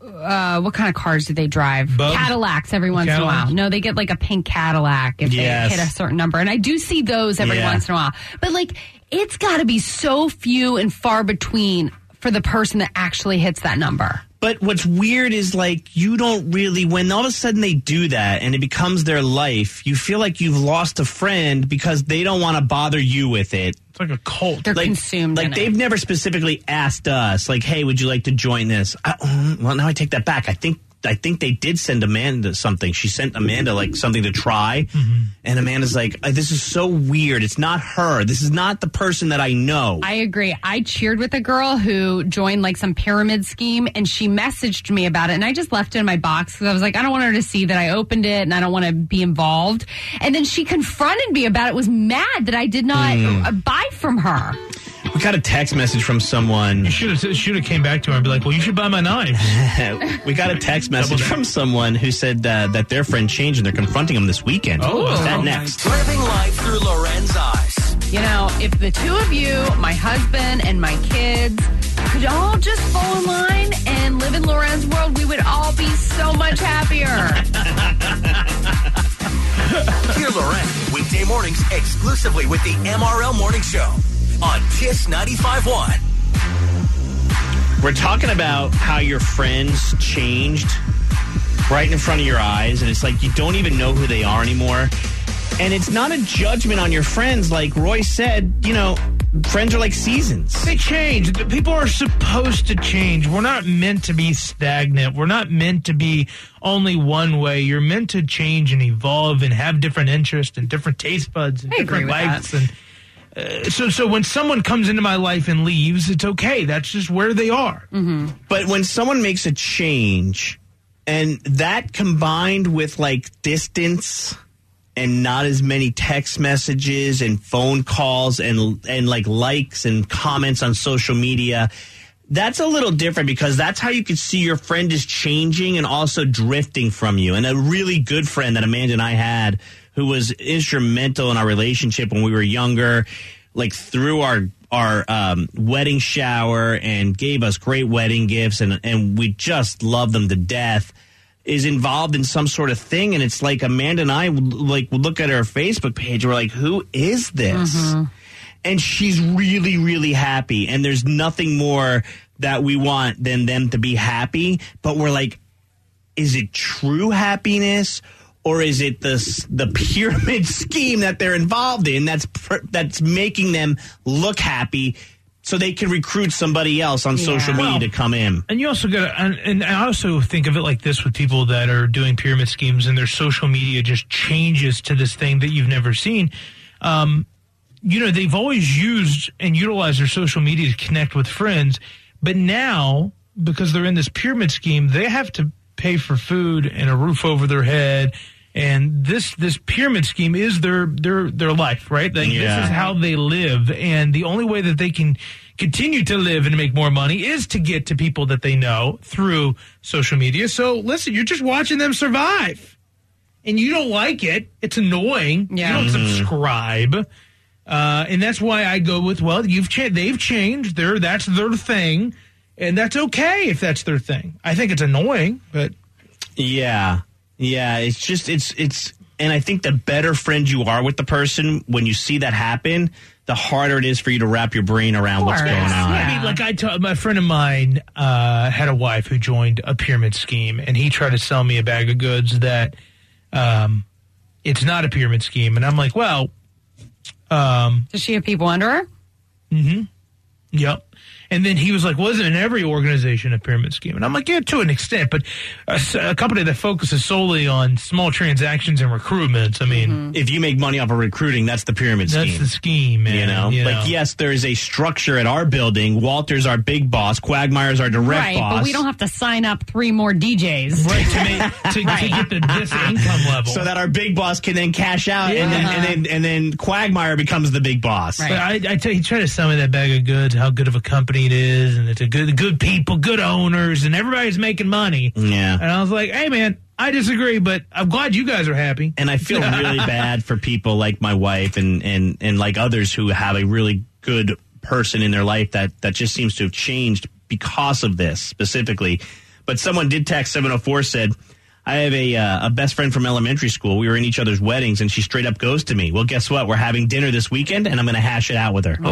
uh, what kind of cars do they drive? Bubs? Cadillacs every once Cadillacs? in a while. No, they get like a pink Cadillac if Yes. they hit a certain number. And I do see those every Yeah. once in a while. But like, it's got to be so few and far between for the person that actually hits that number. But what's weird is, like, you don't really, when all of a sudden they do that and it becomes their life, you feel like you've lost a friend because they don't want to bother you with it. It's like a cult. They're like, consumed Like, in they've it. never specifically asked us, like, hey, would you like to join this? I, um, well, now I take that back. I think I think they did send Amanda something. She sent Amanda, like, something to try. Mm-hmm. And Amanda's like, oh, this is so weird. It's not her. This is not the person that I know. I agree. I cheered with a girl who joined like some pyramid scheme, and she messaged me about it, and I just left it in my box because I was like, I don't want her to see that I opened it, and I don't want to be involved. And then she confronted me about it, was mad that I did not Mm. buy from her. We got a text message from someone. You should have should have came back to her and be like, well, you should buy my knives. We got a text message from someone who said uh, that their friend changed and they're confronting him this weekend. Oh. What's that Oh, next? Living life through Loren's eyes. You know, if the two of you, my husband and my kids, could all just fall in line and live in Loren's world, we would all be so much happier. Hear Loren weekday mornings exclusively with the M R L Morning Show on Kiss ninety-five point one. We're talking about how your friends changed right in front of your eyes, and it's like you don't even know who they are anymore. And it's not a judgment on your friends. Like Roy said, you know, friends are like seasons. They change. People are supposed to change. We're not meant to be stagnant. We're not meant to be only one way. You're meant to change and evolve and have different interests and different taste buds and I agree different with likes. that. And uh, so, so when someone comes into my life and leaves, it's okay. That's just where they are. Mm-hmm. But when someone makes a change, and that combined with like distance and not as many text messages and phone calls and and like likes and comments on social media, that's a little different because that's how you can see your friend is changing and also drifting from you. And a really good friend that Amanda and I had who was instrumental in our relationship when we were younger, like through our our um, wedding shower and gave us great wedding gifts, and, and we just love them to death, is involved in some sort of thing. And it's like Amanda and I like would look at her Facebook page and we're like, who is this? Mm-hmm. And she's really, really happy. And there's nothing more that we want than them to be happy. But we're like, is it true happiness? Or is it the the pyramid scheme that they're involved in that's that's making them look happy so they can recruit somebody else on Yeah. social media Well, to come in? And you also got to, and, and I also think of it like this with people that are doing pyramid schemes and their social media just changes to this thing that you've never seen. Um, you know, they've always used and utilized their social media to connect with friends, but now because they're in this pyramid scheme, they have to pay for food and a roof over their head. And this this pyramid scheme is their their their life, right? Like, Yeah. This is how they live, and the only way that they can continue to live and make more money is to get to people that they know through social media. So listen, you're just watching them survive, and you don't like it. It's annoying. Yeah. You don't subscribe, uh, and that's why I go with, well, you've cha- they've changed. They're that's their thing, and that's okay if that's their thing. I think it's annoying, but Yeah. Yeah, it's just, it's, it's, and I think the better friend you are with the person, when you see that happen, the harder it is for you to wrap your brain around what's course, going on. yeah. I mean, like I told my friend of mine uh, had a wife who joined a pyramid scheme, and he tried to sell me a bag of goods that um, it's not a pyramid scheme, and I'm like, well, um, Does she have people under her? mm-hmm, yep. And then he was like, well, isn't in every organization a pyramid scheme? And I'm like, yeah, to an extent, but a, a company that focuses solely on small transactions and recruitments, I mean, Mm-hmm. If you make money off of recruiting, that's the pyramid that's scheme. the scheme, man. You know, you like, yes, there is a structure at our building. Walter's our big boss. Quagmire's our direct Right, boss. but we don't have to sign up three more D Js. Right, to, make, to, to get the, this income level. so that our big boss can then cash out, and, then, and then and then Quagmire becomes the big boss. Right. But I, I tell you, he tried to sell me that bag of goods, how good of a company it is, and it's a good, good people, good owners, and everybody's making money. Yeah. And I was like, hey, man, I disagree, but I'm glad you guys are happy. And I feel really bad for people like my wife and, and, and like others who have a really good person in their life that, that just seems to have changed because of this specifically. But someone did text seven oh four, said, I have a uh, a best friend from elementary school. We were in each other's weddings, and she straight up goes to me. Well, guess what? We're having dinner this weekend, and I'm going to hash it out with her.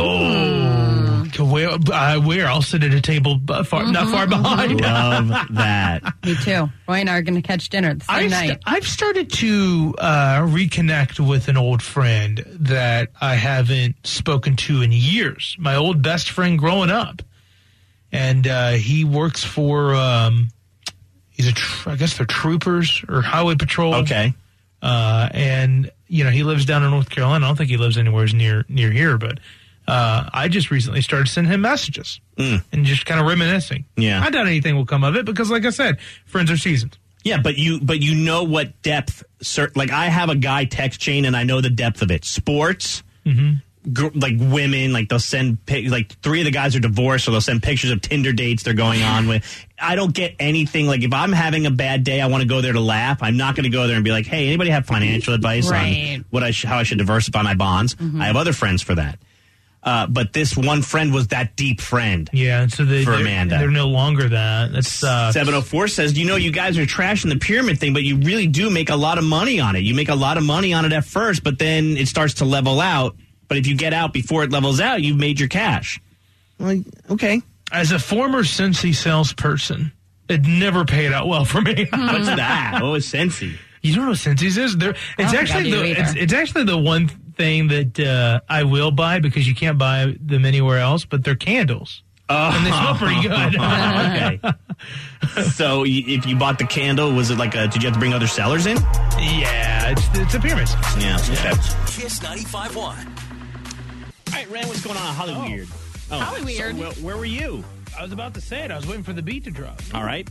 Oh, to where? Uh, where? I'll sit at a table uh, far, Mm-hmm, not far behind. Love that. Me too. Roy and I are going to catch dinner the same I've, night. st- I've started to uh, reconnect with an old friend that I haven't spoken to in years. My old best friend growing up, and uh, he works for. Um, he's a, tr- I guess they're troopers or highway patrol. Okay, uh, and you know he lives down in North Carolina. I don't think he lives anywhere near near here, but uh, I just recently started sending him messages mm. and just kind of reminiscing. Yeah, I doubt anything will come of it because, like I said, friends are seasoned. Yeah, but you but you know what depth. Cert, like I have a guy text chain, and I know the depth of it. Sports. Mm-hmm. Gr- like women, like they'll send pic- like three of the guys are divorced, so they'll send pictures of Tinder dates they're going on with. I don't get anything. Like if I'm having a bad day, I want to go there to laugh. I'm not going to go there and be like, "Hey, anybody have financial advice right. on what I sh- how I should diversify my bonds?" Mm-hmm. I have other friends for that. Uh, but this one friend was that deep friend. Yeah, and so they, for they're, Amanda, they're no longer that. That's uh, seven oh four says, you know, you guys are trashing the pyramid thing, but you really do make a lot of money on it. You make a lot of money on it at first, but then it starts to level out. But if you get out before it levels out, you've made your cash. Well, okay. As a former Scentsy salesperson, it never paid out well for me. What's that? Oh, it's Scentsy. You don't know what Scentsy is? They're, it's actually the it's, it's actually the one thing that uh, I will buy because you can't buy them anywhere else. But they're candles, oh. and they smell pretty good. Okay. So if you bought the candle, was it like a? Did you have to bring other sellers in? Yeah, it's it's a pyramid. Yeah. Okay. Kiss ninety-five point one. All right, Ren, what's going on at Hollyweird? Oh. Hollyweird. So, where, where were you? I was about to say it. I was waiting for the beat to drop. All right.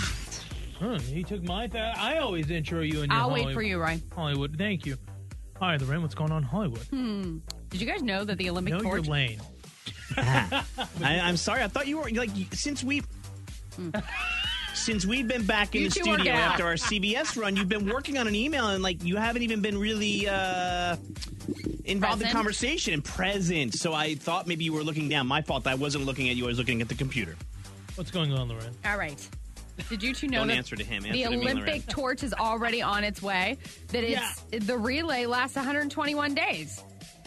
Huh, he took my th- I always intro you in your I'll Hollywood. wait for you, Ryan. Hollywood. Thank you. Hi, Lorraine. What's going on in Hollywood? Hmm. Did you guys know that the Olympic know torch? your lane. I, I'm sorry. I thought you were like since we. Since we've been back in You the two work studio it out. after our C B S run, you've been working on an email and like you haven't even been really uh, involved in Present? conversation and present. So I thought maybe you were looking down. My fault. I wasn't looking at you. I was looking at the computer. What's going on, Lorraine? All right. Did you two know Don't that answer to him. Answer the to me, Olympic Lorraine. torch is already on its way? That it's the relay lasts one hundred twenty-one days.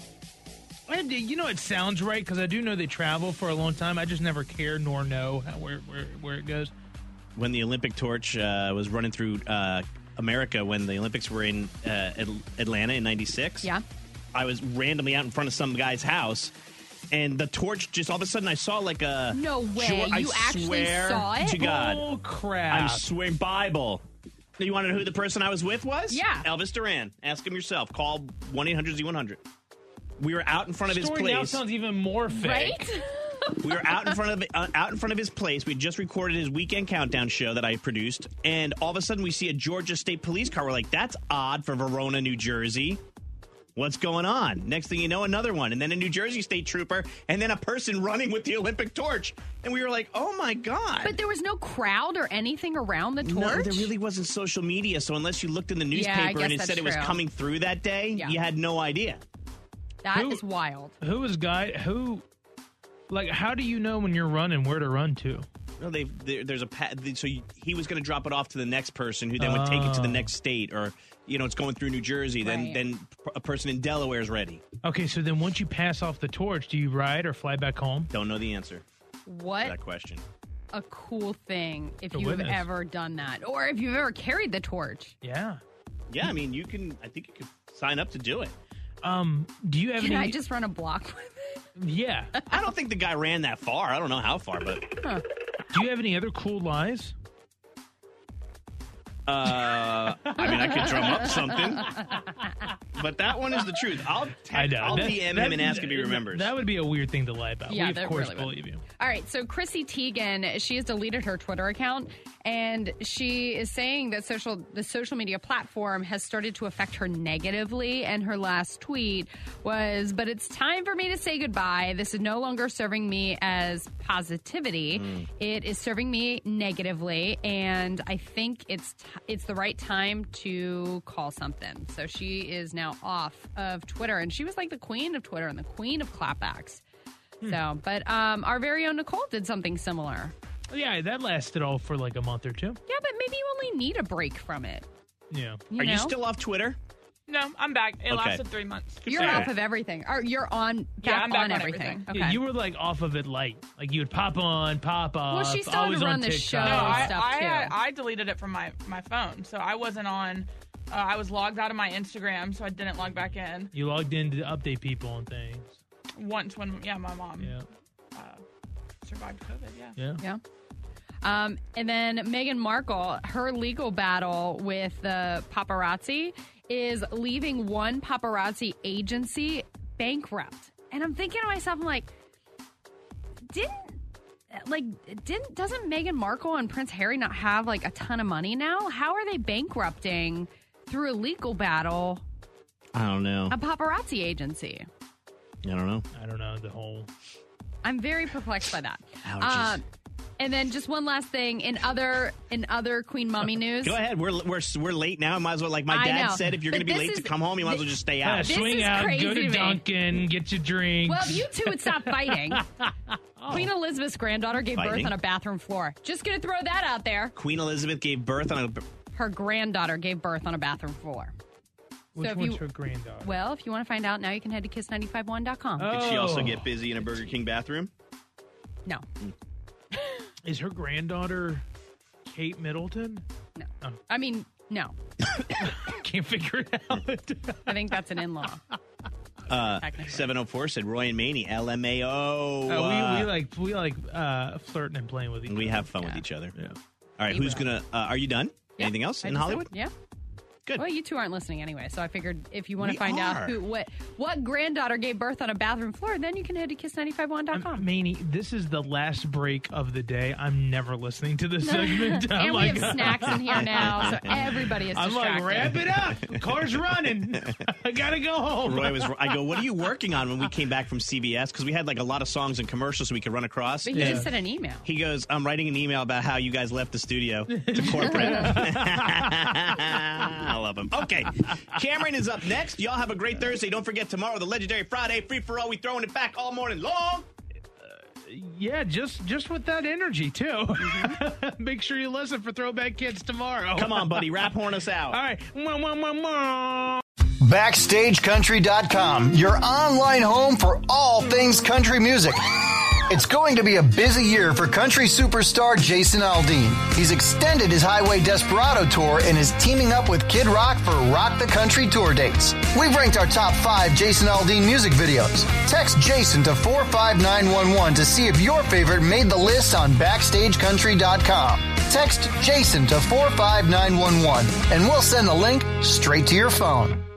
And, you know, it sounds right because I do know they travel for a long time. I just never care nor know how, where, where where it goes. When the Olympic torch uh, was running through uh, America, when the Olympics were in uh, At- Atlanta in ninety-six, Yeah. I was randomly out in front of some guy's house, and the torch just all of a sudden I saw like a No way. Sure, I You actually swear saw it? to God. Oh, crap. I'm swearing Bible. You want to know who the person I was with was? Yeah. Elvis Duran. Ask him yourself. Call one eight hundred Z one hundred. We were out in front of his Story now place. sounds even more fake. Right? We were out in front of uh, out in front of his place. We just recorded his weekend countdown show that I produced, and all of a sudden we see a Georgia State Police car. We're like, "That's odd for Verona, New Jersey. What's going on?" Next thing you know, another one, and then a New Jersey State Trooper, and then a person running with the Olympic torch. And we were like, "Oh my God!" But there was no crowd or anything around the torch? No, there really wasn't social media, so unless you looked in the Yeah, I newspaper guess and it that's said it was true. coming through that day, Yeah. you had no idea. That is Who- wild. Who was guy? Who? Like, how do you know when you're running where to run to? No, they there, there's a pa- so you, he was going to drop it off to the next person, who then would take it to the Oh. next state, or you know, it's going through New Jersey. Then Right. then a person in Delaware is ready. Okay, so then once you pass off the torch, do you ride or fly back home? Don't know the answer to What that question. a cool thing if To you've witness. ever done that. Or if you've ever carried the torch. Yeah. Yeah, I mean, you can. I think you could sign up to do it. Um. Do you have Can any? I just run a block with it? Yeah. I don't think the guy ran that far. I don't know how far, but Do you have any other cool lies? uh, I mean, I could drum up something. But that one is the truth. I'll te- I know. I'll That- D M that- him and ask if he remembers. That would be a weird thing to lie about. Yeah, we, of that course, really would. believe you. All right, so Chrissy Teigen, she has deleted her Twitter account, and she is saying that social the social media platform has started to affect her negatively. And her last tweet was, "But it's time for me to say goodbye. This is no longer serving me as positivity. Mm. It is serving me negatively, and I think it's t- it's the right time to call something." So she is now off of Twitter, and she was like the queen of Twitter and the queen of clapbacks. So, but um, our very own Nicole did something similar. Yeah, that lasted all for like a month or two. Yeah, but maybe you only need a break from it. Yeah. You Are know? you still off Twitter? No, I'm back. It Okay. lasted three months. You're off of everything. Or you're on back, Yeah, I'm back on on everything. everything. Okay. Yeah, you were like off of it light. Like you would pop on, pop off. Well, she still had always to run on the TikTok. show. No, I, stuff, I, too. had- I deleted it from my, my phone, so I wasn't on. Uh, I was logged out of my Instagram, so I didn't log back in. You logged in to update people on things. Once when, yeah, my mom Yeah. uh, survived COVID, yeah. Yeah. Yeah. Um, and then Meghan Markle, her legal battle with the paparazzi is leaving one paparazzi agency bankrupt. And I'm thinking to myself, I'm like, didn't like didn't doesn't Meghan Markle and Prince Harry not have like a ton of money now? How are they bankrupting through a legal battle I don't know. a paparazzi agency? I don't know. I don't know the whole. I'm very perplexed by that. Ouchies. Um, and then just one last thing in other in other Queen Mummy news. Go ahead. We're we're we're late now. Might as well, like my I dad know. said, if you're But going to be this late is- to come home, you might as well just stay out. Yeah, This swing is out, crazy go to to me. Dunkin', get your drinks. Well, if you two would stop fighting. Queen Elizabeth's granddaughter gave Fighting? birth on a bathroom floor. Just gonna throw that out there. Queen Elizabeth gave birth on a. Her granddaughter gave birth on a bathroom floor. Which if one's you- her granddaughter? Well, if you want to find out now, you can head to kiss nine five one dot com. Did she also Oh. get busy in a Burger King bathroom? No. Is her granddaughter Kate Middleton? No. Oh. I mean, no. Can't figure it out. I think that's an in-law. Uh, Technically. seven oh four said Roy and Maney, L M A O. Uh, we, Uh, we like we like uh, flirting and playing with each other. we have fun with Yeah. each other. Yeah. All right, We who's will. going to. Uh, are you done? Yeah. Anything else I in just said- Hollywood? Yeah. Good. Well, you two aren't listening anyway, so I figured if you want We to find out are. who what what granddaughter gave birth on a bathroom floor, then you can head to kiss nine five one dot Um, com. Manny, this is the last break of the day. I'm never listening to this segment. I'm and we like, have snacks in here now, so everybody is I'm distracted. like, wrap it up. Car's running. I gotta go home. Roy was. I go, what are you working on when we came back from C B S? Because we had like a lot of songs and commercials so we could run across. But he just sent an email. He goes, I'm writing an email about how you guys left the studio to corporate. I love him. Okay. Cameron is up next. Y'all have a great Thursday. Don't forget tomorrow, the legendary Friday free for all. We throwing it back all morning long. Yeah, just just with that energy too. Make sure you listen for Throwback Kids tomorrow. Come on, buddy. Rap horn us out. All right. Mwah, mwah, mwah, mwah. Backstage Country dot com, your online home for all things country music. It's going to be a busy year for country superstar Jason Aldean. He's extended his Highway Desperado tour and is teaming up with Kid Rock for Rock the Country tour dates. We've ranked our top five Jason Aldean music videos. Text Jason to four five nine one one to see if your favorite made the list on Backstage Country dot com. Text Jason to four five nine one one and we'll send the link straight to your phone.